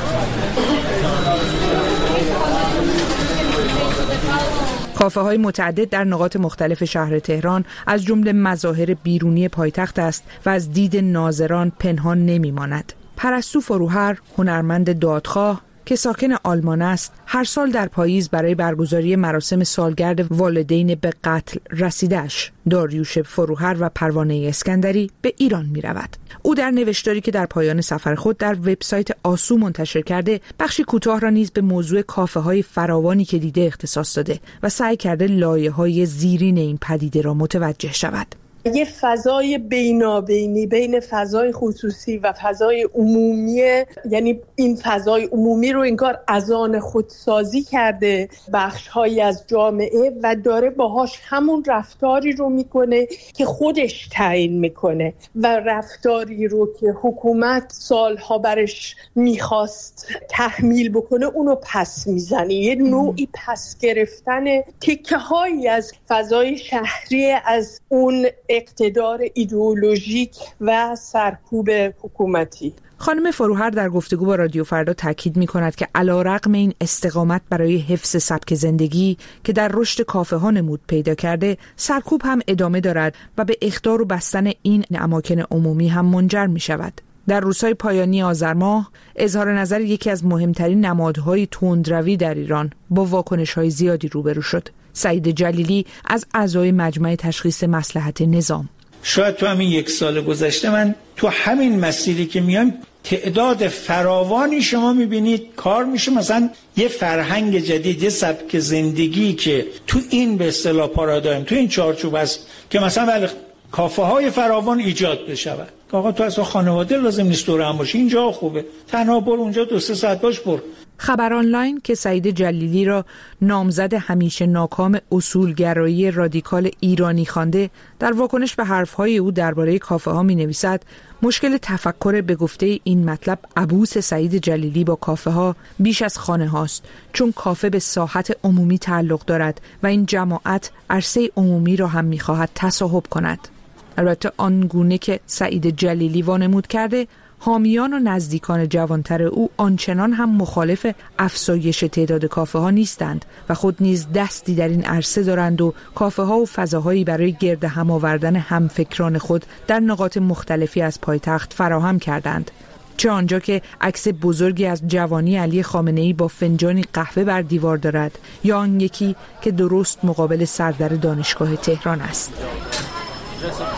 کافه های متعدد در نقاط مختلف شهر تهران از جمله مظاهر بیرونی پایتخت است و از دید ناظران پنهان نمی ماند. پرستو فروهر، هنرمند دادخواه که ساکن آلمان است، هر سال در پاییز برای برگزاری مراسم سالگرد والدین به قتل رسیده‌اش داریوش فروهر و پروانه اسکندری به ایران می رود. او در نوشتاری که در پایان سفر خود در وبسایت آسو منتشر کرده، بخشی کوتاه را نیز به موضوع کافه های فراوانی که دیده اختصاص داده و سعی کرده لایه های زیرین این پدیده را متوجه شود. یه فضای بینابینی بین فضای خصوصی و فضای عمومی، یعنی این فضای عمومی رو انگار از آن خودسازی کرده بخش‌هایی از جامعه و داره باهاش همون رفتاری رو میکنه که خودش تعیین میکنه و رفتاری رو که حکومت سالها برش میخواست تحمیل بکنه اونو پس میزنه. یه نوعی پس گرفتن تکه‌هایی از فضای شهری از اون اقتدار ایدئولوژیک و سرکوب حکومتی. خانم فروهر در گفتگو با رادیو فردا تاکید می‌کند که علی‌رغم این استقامت برای حفظ سبک زندگی که در رشد کافه ها نمود پیدا کرده، سرکوب هم ادامه دارد و به اخطار و بستن این اماکن عمومی هم منجر می‌شود. در روزهای پایانی آذر ماه اظهار نظر یکی از مهمترین نمادهای تندروی در ایران با واکنش‌های زیادی روبرو شد. سعید جلیلی از اعضای مجمع تشخیص مصلحت نظام: شاید تو همین 1 سال گذشته من تو همین مسیری که میام تعداد فراوانی شما میبینید کار میشه، مثلا یه فرهنگ جدید، یه سبک زندگی که تو این به اصطلاح پارادایم، تو این چارچوب است که مثلا کافه های فراوان ایجاد بشود. آقا تو اصلا خانواده لازم نیست دور هم باشی، اینجا خوبه، تنها برو اونجا 2-3 ساعت باش برو. خبر آنلاین که سعید جلیلی را نامزد همیشه ناکام اصولگرایی رادیکال ایرانی خوانده، در واکنش به حرفهای او درباره کافه ها می نویسد: مشکل تفکر به گفته این مطلب عبوس سعید جلیلی با کافه ها بیش از خانه هاست، چون کافه به ساحت عمومی تعلق دارد و این جماعت عرصه عمومی را هم می خواهد تصاحب کند. البته آنگونه که سعید جلیلی وانمود کرده، حامیان و نزدیکان جوانتر او آنچنان هم مخالف افزایش تعداد کافه ها نیستند و خود نیز دستی در این عرصه دارند و کافه ها و فضاهایی برای گرد هم آوردن همفکران خود در نقاط مختلفی از پایتخت فراهم کردند. چه آنجا که عکس بزرگی از جوانی علی خامنه‌ای با فنجانی قهوه بر دیوار دارد، یا آن یکی که درست مقابل سردر دانشگاه تهران است.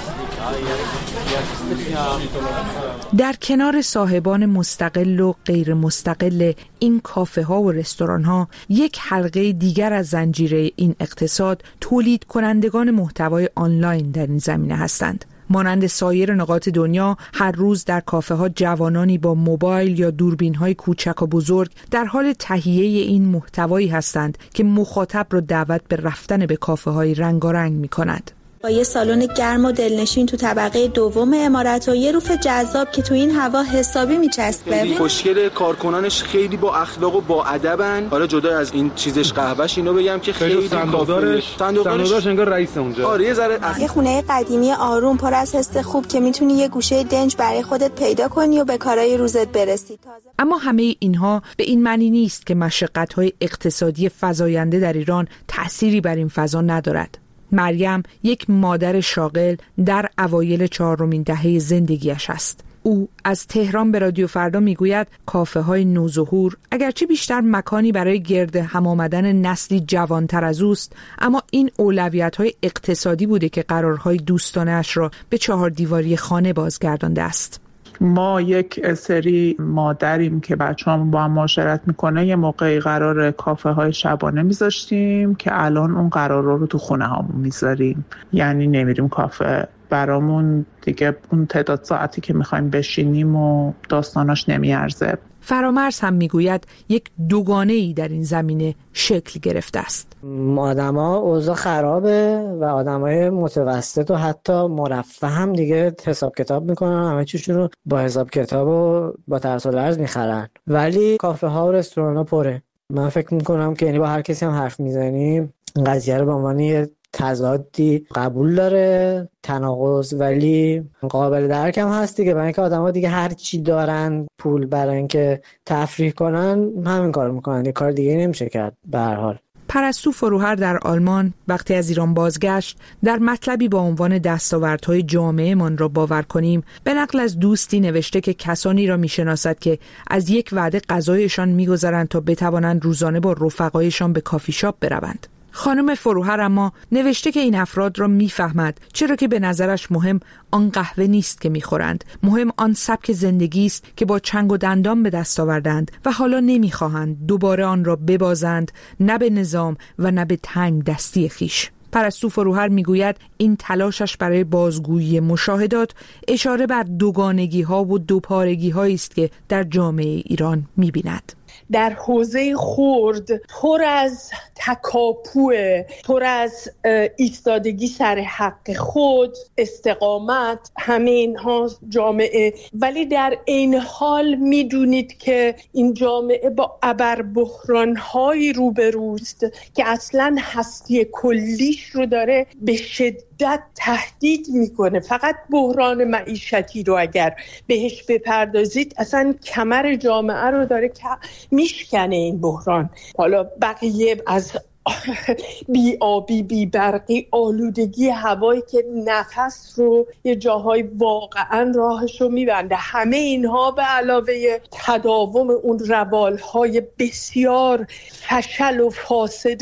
در کنار صاحبان مستقل و غیر مستقل این کافه ها و رستوران ها، یک حلقه دیگر از زنجیره این اقتصاد تولید کنندگان محتوای آنلاین در این زمینه هستند. مانند سایر نقاط دنیا، هر روز در کافه ها جوانانی با موبایل یا دوربین های کوچک و بزرگ در حال تهیه این محتوایی هستند که مخاطب را دعوت به رفتن به کافه های رنگارنگ می کند. با یه سالن گرم و دلنشین تو طبقه دوم عمارت و یه روف جذاب که تو این هوا حسابی میچسبه. خیلی خوشگله، کارکنانش خیلی با اخلاق و با ادبن. حالا جدا از این چیزش قهوهش اینو بگم که خیلی صندوقدارش انگار رئیس اونجا. آره یه خونه قدیمی آروم پر از حس خوب که میتونی یه گوشه دنج برای خودت پیدا کنی و به کارهای روزت برسی. اما همه اینها به این معنی نیست که مشقت‌های اقتصادی فزاینده در ایران تأثیری بر این فضا ندارد. مریم یک مادر شاغل در اوایل 4مین دهه زندگیش است. او از تهران به رادیو فردا میگوید کافه های نوظهور اگرچه بیشتر مکانی برای گرد هم آمدن نسلی جوانتر از اوست، اما این اولویت های اقتصادی بوده که قرارهای دوستانه اش را به 4 دیواری خانه بازگردانده است. ما یک سری مادریم که بچه‌هامون با هم معاشرت میکنه، یه موقعی قرار کافه های شبانه میذاشتیم که الان اون قرارا رو تو خونه هامون میذاریم، یعنی نمیریم کافه. برامون دیگه اون تعداد ساعتی که میخوایم بشینیم و داستاناش نمیارزه. فرامرز هم میگوید یک دوگانه‌ای در این زمینه شکل گرفته است. آدم‌ها اوضاع خرابه و آدم‌های متوسط و حتی مرفه هم دیگه حساب کتاب میکنن، همه چیشون رو با حساب کتاب و با ترس و لرز میخرن، ولی کافه ها و رستوران ها پره. من فکر میکنم که یعنی با هر کسی هم حرف میزنیم قضیه رو به عنوان یه تضادی قبول داره، تناقض، ولی قابل درک هم هست دیگه، برای اینکه آدم‌ها دیگه هر چی دارن پول برای اینکه تفریح کنن همین کارو میکنن، یه کار دیگه نمیشه کرد. به هر حال پرستو فروهر در آلمان وقتی از ایران بازگشت، در مطلبی با عنوان دستاوردهای جامعه من را باور کنیم به نقل از دوستی نوشته که کسانی را میشناسد که از یک وعده غذایشان میگذرند تا بتوانند روزانه با رفقایشان به کافی شاپ بروند. خانم فروهر اما نوشته که این افراد را میفهمد، چرا که به نظرش مهم آن قهوه نیست که میخورند، مهم آن سبک زندگی است که با چنگ و دندان به دست آوردند و حالا نمیخواهند دوباره آن را ببازند، نه به نظام و نه به تنگ دستی خیش. پرستو فروهر میگوید این تلاشش برای بازگویی مشاهدات اشاره بر دوگانگی ها و دوپارگی هایی است که در جامعه ایران میبیند. در حوزه خرد پر از تکاپوه، پر از ایستادگی سر حق خود، استقامت، همه اینها جامعه، ولی در این حال میدونید که این جامعه با ابربحران‌هایی روبروست که اصلا هستی کلیش رو داره به شدت تهدید میکنه. فقط بحران معیشتی رو اگر بهش بپردازید اصلا کمر جامعه رو داره که میشکنه این بحران. حالا بقیه از بی آبی، بی برقی، آلودگی هوایی که نفس رو یه جاهای واقعا راهش رو میبنده، همه اینها به علاوه تداوم اون روالهای بسیار فشل و فاسد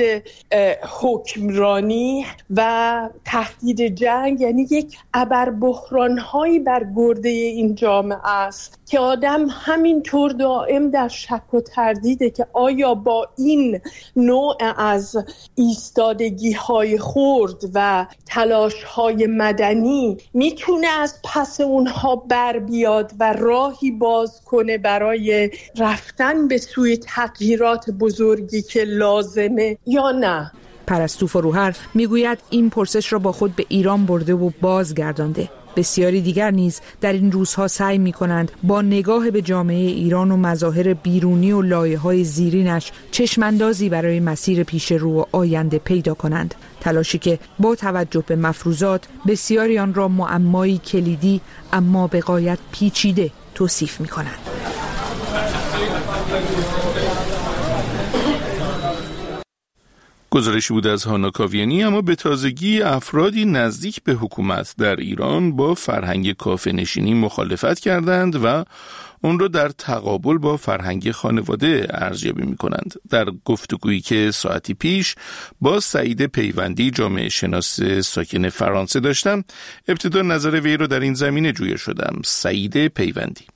حکمرانی و تهدید جنگ، یعنی یک ابربحران‌هایی بر گرده این جامعه است که آدم همینطور دائم در شک و تردیده که آیا با این نوع از ایستادگی‌های خرد و تلاش‌های مدنی میتونه از پس اونها بر بیاد و راهی باز کنه برای رفتن به سوی تغییرات بزرگی که لازمه یا نه. پرستو فروهر میگوید این پرسش را با خود به ایران برده و بازگردانده. بسیاری دیگر نیز در این روزها سعی می‌کنند با نگاه به جامعه ایران و مظاهر بیرونی و لایه‌های زیرینش چشماندازی برای مسیر پیش رو و آینده پیدا کنند. تلاشی که با توجه به مفروضات بسیاری آن را معمایی کلیدی اما به غایت پیچیده توصیف می‌کنند. گزارشی بود از هانا کاویانی. اما به تازگی افرادی نزدیک به حکومت در ایران با فرهنگ کافه نشینی مخالفت کردند و اون رو در تقابل با فرهنگ خانواده ارزیابی می کنند. در گفتگویی که ساعتی پیش با سعید پیوندی جامعه شناس ساکن فرانسه داشتم، ابتدا نظر وی رو در این زمینه جویا شدم. سعید پیوندی: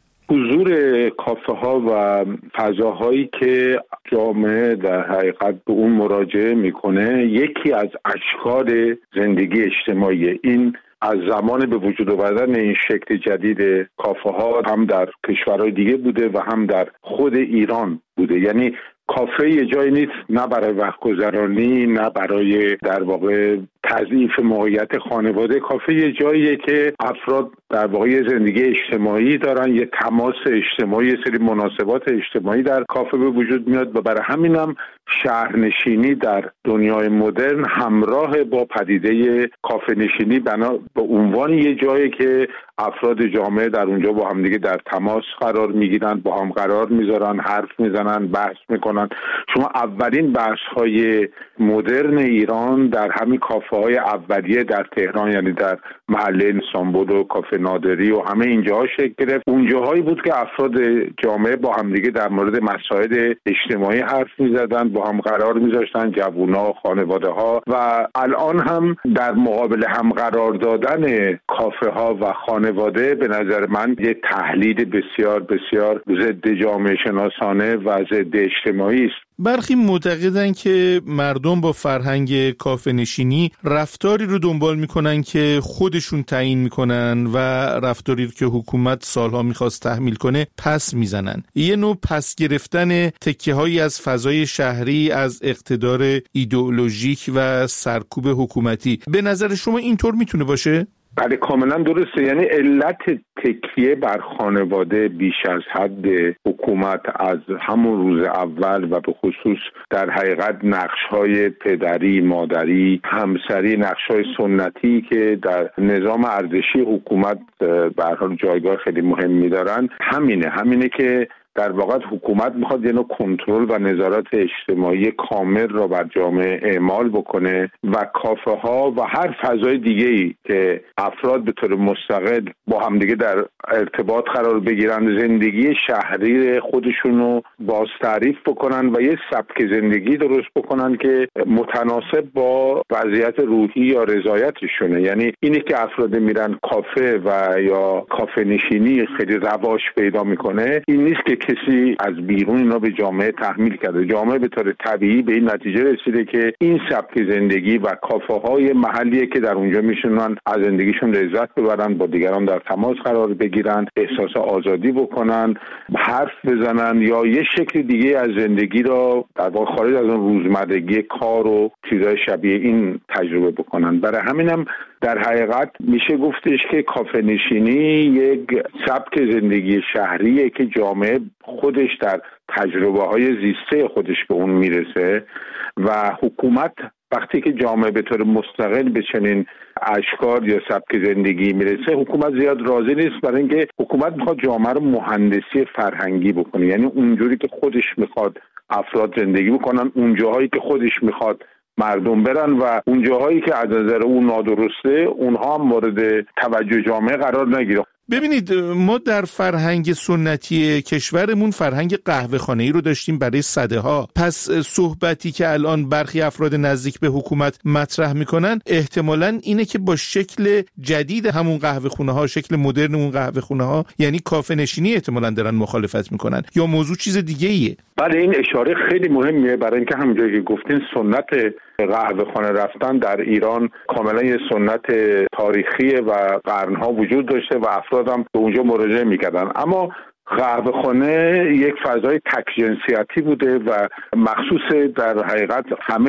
حضور کافه ها و فضاهایی که جامعه در حقیقت به اون مراجعه میکنه یکی از اشکال زندگی اجتماعی. این از زمان به وجود آمدن این شکل جدید کافه ها هم در کشورهای دیگه بوده و هم در خود ایران بوده. یعنی کافه یه جایی نیست نه برای وقت گذرانی، نه برای در واقع تضعیف موقعیت خانواده. کافه یه جاییه که افراد در واقع زندگی اجتماعی دارن، یه تماس اجتماعی، یه سری مناسبات اجتماعی در کافه به وجود میاد و برای همینم شهرنشینی در دنیای مدرن همراه با پدیده کافه نشینی به عنوان یه جایی که افراد جامعه در اونجا با هم دیگه در تماس قرار میگیرن، با هم قرار میذارن، حرف میزنن، بحث میکنن. شما اولین بحث‌های مدرن ایران در همین کافه‌های اولیه در تهران، یعنی در محله استانبول و کافه نادری و همه اینجاها شکل گرفت. اونجاهایی بود که افراد جامعه با هم دیگه در مورد مسائل اجتماعی حرف میزدن، با هم قرار میذاشتن، جوونا، خانواده‌ها. و الان هم در مقابل هم قرار دادن کافه ها و خانواده به نظر من یه تحلیل بسیار بسیار ضد جامعه شناسانه و ضد اجتماعی است. برخی معتقدن که مردم با فرهنگ کافه نشینی رفتاری رو دنبال میکنن که خودشون تعیین میکنن و رفتاری رو که حکومت سالها میخواست تحمیل کنه پس میزنن. یه نوع پس گرفتن تکه هایی از فضای شهری از اقتدار ایدئولوژیک و سرکوب حکومتی. به نظر شما اینطور میتونه باشه؟ بله، کاملا درسته. یعنی علت تکیه بر خانواده بیش از حد حکومت از همون روز اول و به خصوص در حقیقت نقش‌های پدری، مادری، همسری، نقش‌های سنتی که در نظام ارزشی حکومت به هر حال جایگاه خیلی مهمی دارن، همینه که در واقع حکومت میخواد یه نوع کنترل و نظارت اجتماعی کامل را بر جامعه اعمال بکنه و کافه ها و هر فضای دیگه‌ای که افراد به طور مستقل با همدیگه در ارتباط قرار بگیرن، زندگی شهری خودشونو باز تعریف بکنن و یه سبک زندگی درست بکنن که متناسب با وضعیت روحی یا رضایتشونه. یعنی اینی که افراد میرن کافه و یا کافه نشینی خیلی رواج پیدا میکنه، این نیست که کسی از بیرون اینا به جامعه تحمیل کرده. جامعه به طور طبیعی به این نتیجه رسیده که این سبک زندگی و کافه های محلیه که در اونجا میشونن از زندگیشون لذت ببرن، با دیگران در تماس قرار بگیرن، احساس آزادی بکنن، حرف بزنن یا یه شکل دیگه از زندگی را در واقع خارج از اون روزمرگی کار و چیزای شبیه این تجربه بکنن. برای همینم در حقیقت میشه گفتش که کافه نشینی یک سبک زندگی شهریه که جامعه خودش در تجربه‌های زیسته خودش به اون میرسه و حکومت وقتی که جامعه به طور مستقل به چنین اشکال یا سبک زندگی میرسه، حکومت زیاد راضی نیست، برای اینکه حکومت میخواد جامعه رو مهندسی فرهنگی بکنه. یعنی اونجوری که خودش میخواد افراد زندگی بکنن، اونجاهایی که خودش میخواد مردم برن و اون جاهایی که از نظر اون نادرسته اونها هم مورد توجه جامعه قرار نگیره. ببینید، ما در فرهنگ سنتی کشورمون فرهنگ قهوه خانه‌ای رو داشتیم برای سده‌ها. پس صحبتی که الان برخی افراد نزدیک به حکومت مطرح میکنن احتمالاً اینه که با شکل جدید همون قهوه خونه‌ها، شکل مدرن اون قهوه خونه‌ها، یعنی کافه نشینی، احتمالاً دارن مخالفت میکنن یا موضوع چیز دیگه‌ایه. بله، این اشاره خیلی مهمیه برای اینکه همونجایی که گفتین سنت قهوه خانه رفتن در ایران کاملا یه سنت تاریخی و قرنها وجود داشته و افراد هم به اونجا مراجعه میکردن. اما قهوه خانه یک فضای تک جنسیتی بوده و مخصوص در حقیقت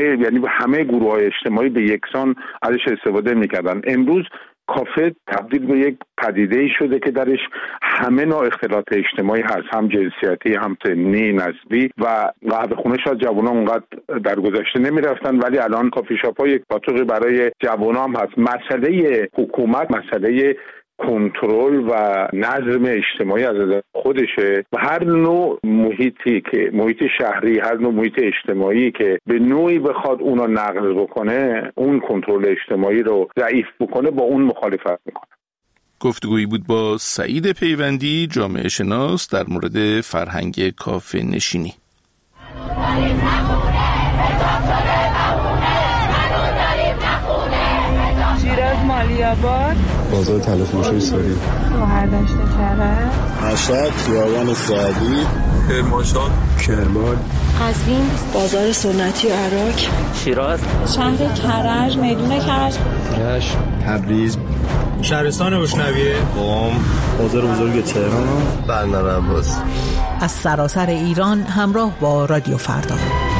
همه گروه‌های اجتماعی به یکسان ازش استفاده میکردن. امروز کافه تبدیل به یک پدیده‌ای شده که درش همه نوع اختلاط اجتماعی هست، هم جنسیتی، هم سنی، نسلی. و قهوه خونه شاید جوونا اونقدر در گذشته نمیرفتن، ولی الان کافی شاپ‌ها یک پاتوقی برای جوونا هم هست. مسئله حکومت مسئله کنترل و نظم اجتماعی از خودشه و هر نوع محیطی که محیط شهری، هر نوع محیط اجتماعی که به نوعی بخواد اونو نقض بکنه، اون کنترل اجتماعی رو ضعیف بکنه، با اون مخالفت میکنه. گفتگویی بود با سعید پیوندی، جامعه شناس، در مورد فرهنگ کافه نشینی. شیراز مالی‌آباد، بازار طلافروشی ساری، شهردشت کرج، مشهد، خیابان سعدی، کرمانشاه، کرمان، قزوین، بازار سنتی عراق، شیراز، شهر کرج، میدون کرج، رشت، تبریز، شهرستان اشنویه، قم، بازار بزرگ تهران، بندر عباس. از سراسر ایران همراه با رادیو فردا.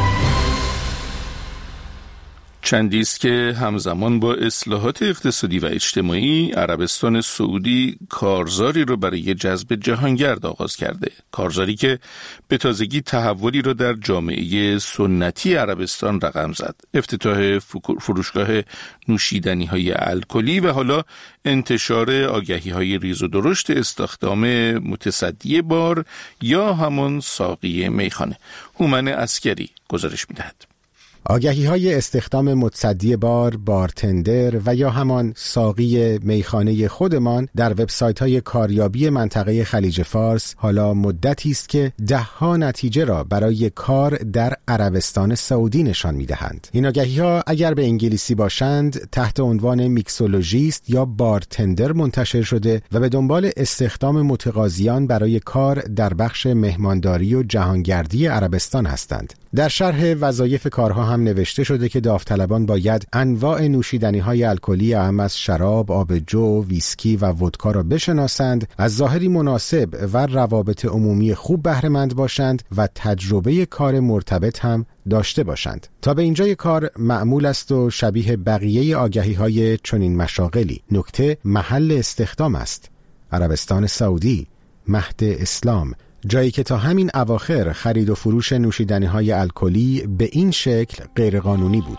چندی است که همزمان با اصلاحات اقتصادی و اجتماعی، عربستان سعودی کارزاری رو برای جذب جهانگرد آغاز کرده. کارزاری که به تازگی تحولی رو در جامعه سنتی عربستان رقم زد. افتتاح فروشگاه نوشیدنی‌های الکلی و حالا انتشار آگهی‌های ریز و درشت استخدام متصدی بار یا همان ساقی میخانه. هومن عسکری گزارش می‌دهد. آگهی‌های استخدام متصدی بار، بارتندر و یا همان ساقی میخانه خودمان در وبسایت‌های کاریابی منطقه خلیج فارس حالا مدتی است که ده‌ها نتیجه را برای کار در عربستان سعودی نشان می‌دهند. این آگهی‌ها اگر به انگلیسی باشند تحت عنوان میکسولوژیست یا بارتندر منتشر شده و به دنبال استخدام متقاضیان برای کار در بخش مهمانداری و جهانگردی عربستان هستند. در شرح وظایف کارها هم نوشته شده که داوطلبان باید انواع نوشیدنی‌های الکلی اهم از شراب، آب جو، ویسکی و ودکا را بشناسند، از ظاهری مناسب و روابط عمومی خوب بهره مند باشند و تجربه کار مرتبط هم داشته باشند. تا به اینجای کار معمول است و شبیه بقیه آگهی‌های چنین مشاغلی. نکته محل استخدام است. عربستان سعودی، مهد اسلام، جایی که تا همین اواخر خرید و فروش نوشیدنی‌های الکلی به این شکل غیرقانونی بود.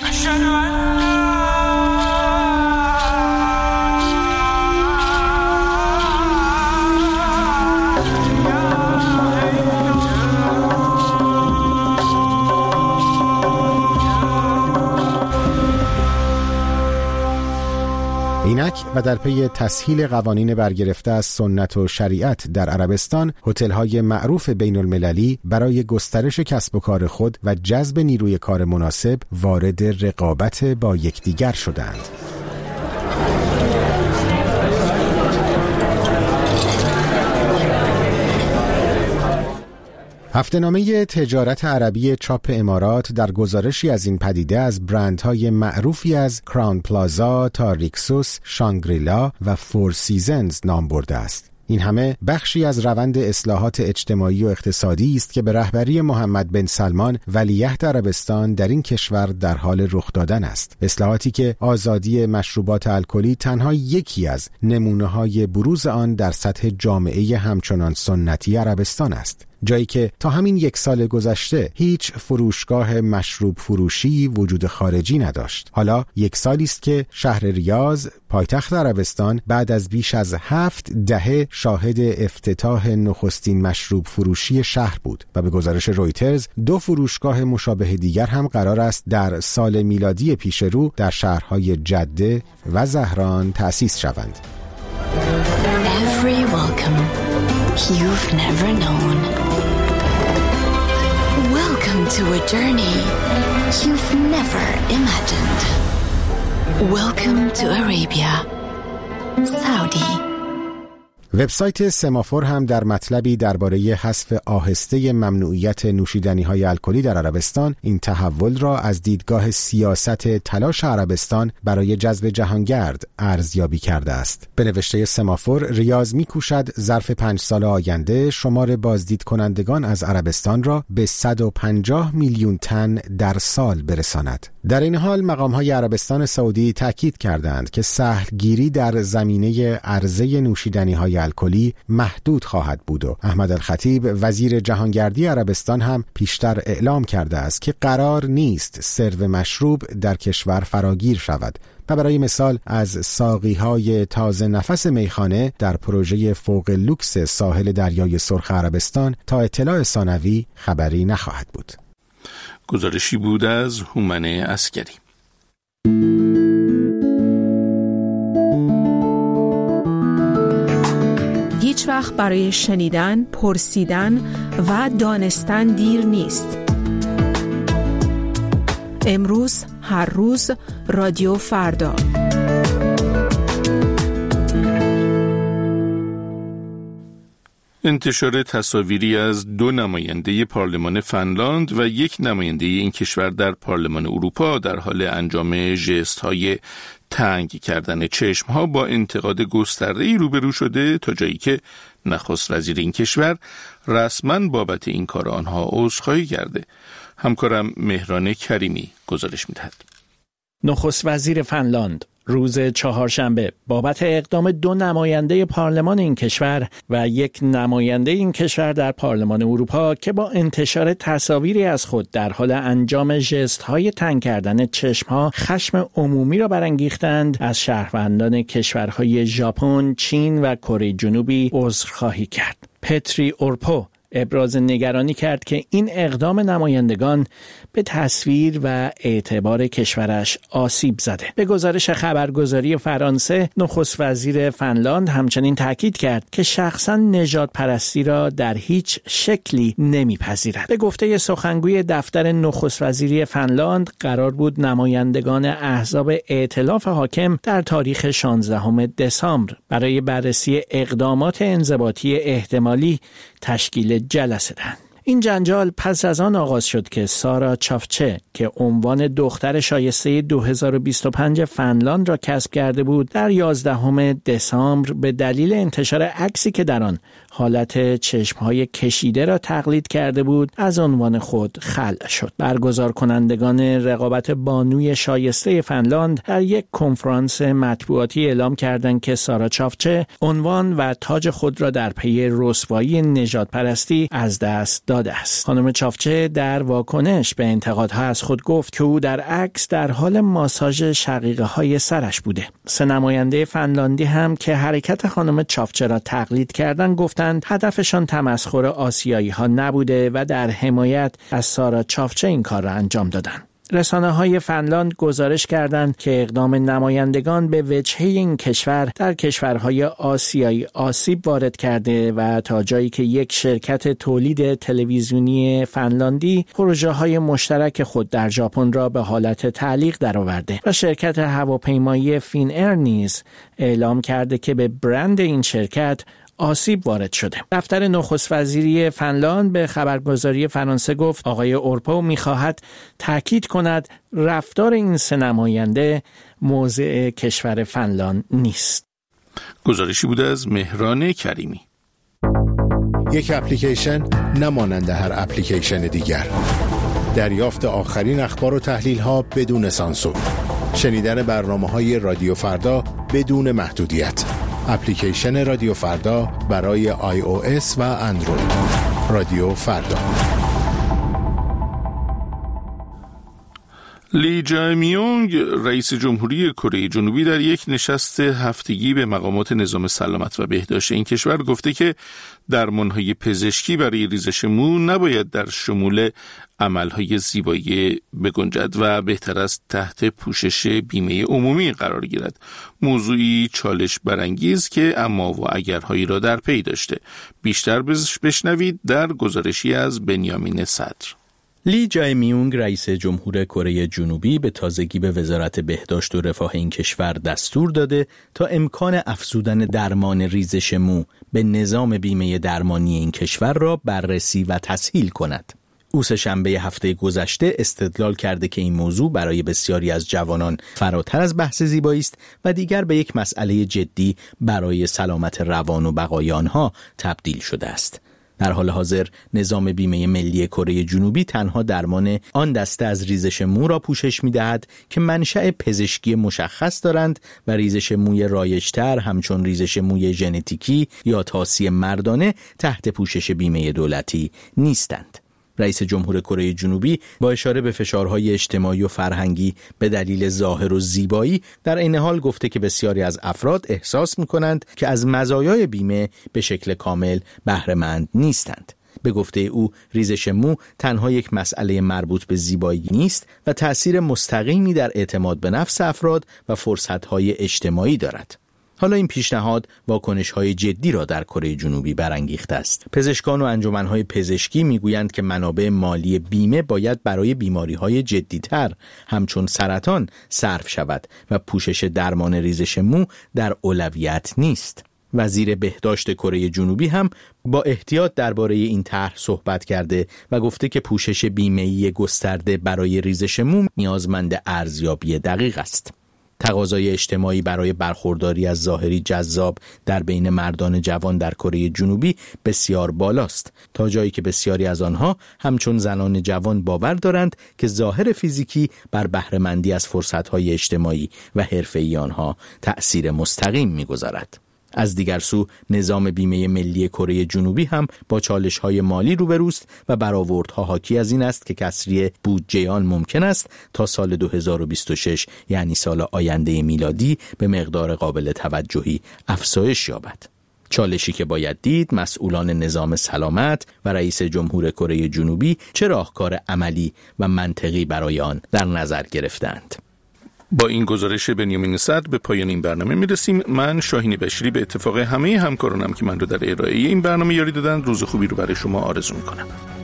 اینک و در پی تسهیل قوانین برگرفته از سنت و شریعت در عربستان، هتل‌های معروف بین المللی برای گسترش کسب و کار خود و جذب نیروی کار مناسب وارد رقابت با یکدیگر شدند. هفته‌نامه تجارت عربی چاپ امارات در گزارشی از این پدیده از برندهای معروفی از کراون پلازا تا ریکسوس، شانگریلا و فور سیزنز نام برده است. این همه بخشی از روند اصلاحات اجتماعی و اقتصادی است که به رهبری محمد بن سلمان ولیعهد عربستان در این کشور در حال رخ دادن است. اصلاحاتی که آزادی مشروبات الکلی تنها یکی از نمونه‌های بروز آن در سطح جامعه همچنان سنتی عربستان است. جایی که تا همین 1 سال گذشته هیچ فروشگاه مشروب فروشی وجود خارجی نداشت. حالا 1 سالی است که شهر ریاض، پایتخت عربستان، بعد از بیش از 7 دهه شاهد افتتاح نخستین مشروب فروشی شهر بود و به گزارش رویترز 2 فروشگاه مشابه دیگر هم قرار است در سال میلادی پیش رو در شهرهای جده و زهران تأسیس شوند. Every welcome you've never known. Welcome to a journey you've never imagined. Welcome to Arabia, Saudi. وبسایت سمافور هم در مطلبی درباره حذف آهسته ممنوعیت نوشیدنی‌های الکلی در عربستان این تحول را از دیدگاه سیاست تلاش عربستان برای جذب جهانگرد ارزیابی کرده است. به نوشته سمافور، ریاض می‌کوشد ظرف 5 سال آینده شمار بازدید کنندگان از عربستان را به 150 میلیون تن در سال برساند. در این حال مقام‌های عربستان سعودی تاکید کردند که سهلگیری در زمینه عرضه نوشیدنی‌های الکلی محدود خواهد بود و احمد الخطیب وزیر جهانگردی عربستان هم پیشتر اعلام کرده است که قرار نیست سرو مشروب در کشور فراگیر شود. و برای مثال از ساقی‌های تازه نفس میخانه در پروژه فوق لوکس ساحل دریای سرخ عربستان تا اطلاع ثانوی خبری نخواهد بود. گزارشی بود از هومن عسکری. هیچ وقت برای شنیدن، پرسیدن و دانستن دیر نیست. امروز، هر روز، رادیو فردا. انتشار تصاویری از 2 نماینده پارلمان فنلاند و 1 نماینده این کشور در پارلمان اروپا در حال انجام ژست‌های تنگ کردن چشم‌ها با انتقاد گسترده‌ای روبرو شده، تا جایی که نخست وزیر این کشور رسما بابت این کار آنها عذرخواهی کرده. همکارم مهران کریمی گزارش می‌دهد. نخست وزیر فنلاند روز چهارشنبه بابت اقدام 2 نماینده پارلمان این کشور و 1 نماینده این کشور در پارلمان اروپا که با انتشار تصاویری از خود در حال انجام ژست‌های تنگ کردن چشم‌ها خشم عمومی را برانگیختند، از شهروندان کشورهای ژاپن، چین و کره جنوبی عذرخواهی کرد. پتری اورپو ابراز نگرانی کرد که این اقدام نمایندگان به تصویر و اعتبار کشورش آسیب زده. به گزارش خبرگزاری فرانسه، نخست وزیر فنلاند همچنین تاکید کرد که شخصا نژاد پرستی را در هیچ شکلی نمیپذیرد. به گفته سخنگوی دفتر نخست وزیری فنلاند، قرار بود نمایندگان احزاب ائتلاف حاکم در تاریخ 16 دسامبر برای بررسی اقدامات انضباطی احتمالی تشکیل جلسه دهند. این جنجال پس از آن آغاز شد که سارا چافچه که عنوان دختر شایسته 2025 فنلاند را کسب کرده بود، در 11 دسامبر به دلیل انتشار عکسی که در آن حالت چشمهای کشیده را تقلید کرده بود از عنوان خود خلع شد. برگزار کنندگان رقابت بانوی شایسته فنلاند در یک کنفرانس مطبوعاتی اعلام کردند که سارا چافچه عنوان و تاج خود را در پی رسوایی نژادپرستی از دست داده است. خانم چافچه در واکنش به انتقادها از خود گفت که او در عکس در حال ماساژ شقیقه های سرش بوده. 3 نماینده فنلاندی هم که حرکت خانم چافچه را تقلید کردند گفتند هدفشان تمسخر آسیایی ها نبوده و در حمایت از سارا چافچه این کار را انجام دادند. رسانه‌های فنلاند گزارش کردند که اقدام نمایندگان به وجهه این کشور در کشورهای آسیایی آسیب وارد کرده و تا جایی که یک شرکت تولید تلویزیونی فنلاندی پروژه‌های مشترک خود در ژاپن را به حالت تعلیق درآورده و شرکت هواپیمایی فین ایر نیز اعلام کرده که به برند این شرکت آسیب وارد شده. دفتر نخست وزیری فنلاند به خبرگزاری فرانسه گفت آقای اورپو می‌خواهد تاکید کند رفتار این 3 نماینده موضع کشور فنلاند نیست. گزارشی بود از مهران کریمی. یک اپلیکیشن نمانند هر اپلیکیشن دیگر. دریافت آخرین اخبار و تحلیل‌ها بدون سانسور. شنیدن برنامه‌های رادیو فردا بدون محدودیت. اپلیکیشن رادیو فردا برای iOS و اندروید. رادیو فردا. لی جای-میونگ رئیس جمهوری کره جنوبی در یک نشست هفتگی به مقامات نظام سلامت و بهداشت این کشور گفته که درمان‌های پزشکی برای ریزش مو نباید در شمول عمل‌های زیبایی بگنجد و بهتر است تحت پوشش بیمه عمومی قرار گیرد. موضوعی چالش برانگیز که اما و اگرهایی را در پی داشته. بیشتر بشنوید در گزارشی از بنیامین صدر. لی جای-میونگ رئیس جمهور کره جنوبی به تازگی به وزارت بهداشت و رفاه این کشور دستور داده تا امکان افزودن درمان ریزش مو به نظام بیمه درمانی این کشور را بررسی و تسهیل کند. او سه‌شنبه هفته گذشته استدلال کرده که این موضوع برای بسیاری از جوانان فراتر از بحث زیبایی است و دیگر به یک مسئله جدی برای سلامت روان و بقای آنها تبدیل شده است. در حال حاضر نظام بیمه ملی کره جنوبی تنها درمان آن دسته از ریزش مو را پوشش می‌دهد که منشأ پزشکی مشخص دارند و ریزش موی رایج‌تر همچون ریزش موی ژنتیکی یا طاسی مردانه تحت پوشش بیمه دولتی نیستند. رئیس جمهور کره جنوبی با اشاره به فشارهای اجتماعی و فرهنگی به دلیل ظاهر و زیبایی در عین حال گفته که بسیاری از افراد احساس می‌کنند که از مزایای بیمه به شکل کامل بهره مند نیستند. به گفته او ریزش مو تنها یک مسئله مربوط به زیبایی نیست و تأثیر مستقیمی در اعتماد به نفس افراد و فرصت‌های اجتماعی دارد. حالا این پیشنهاد واکنش‌های جدی را در کره جنوبی برانگیخته است. پزشکان و انجمن‌های پزشکی می‌گویند که منابع مالی بیمه باید برای بیماری‌های جدی‌تر همچون سرطان صرف شود و پوشش درمان ریزش مو در اولویت نیست. وزیر بهداشت کره جنوبی هم با احتیاط درباره این طرح صحبت کرده و گفته که پوشش بیمه‌ای گسترده برای ریزش مو نیازمند ارزیابی دقیق است. تقاضای اجتماعی برای برخورداری از ظاهری جذاب در بین مردان جوان در کره جنوبی بسیار بالاست، تا جایی که بسیاری از آنها همچون زنان جوان باور دارند که ظاهر فیزیکی بر بهره‌مندی از فرصت‌های اجتماعی و حرفه‌ای آنها تأثیر مستقیم می‌گذارد. از دیگر سو نظام بیمه ملی کره جنوبی هم با چالش‌های مالی روبروست و برآوردها حاکی از این است که کسری بودجه آن ممکن است تا سال 2026 یعنی سال آینده میلادی به مقدار قابل توجهی افزایش یابد. چالشی که باید دید مسئولان نظام سلامت و رئیس جمهور کره جنوبی چه راهکار عملی و منطقی برای آن در نظر گرفتند. با این گزارش بنیامین صدر به پایان این برنامه میرسیم. من شاهین بشری به اتفاق همه همکارانم که من رو در ارائه این برنامه یاری دادن روز خوبی رو برای شما آرزو میکنم.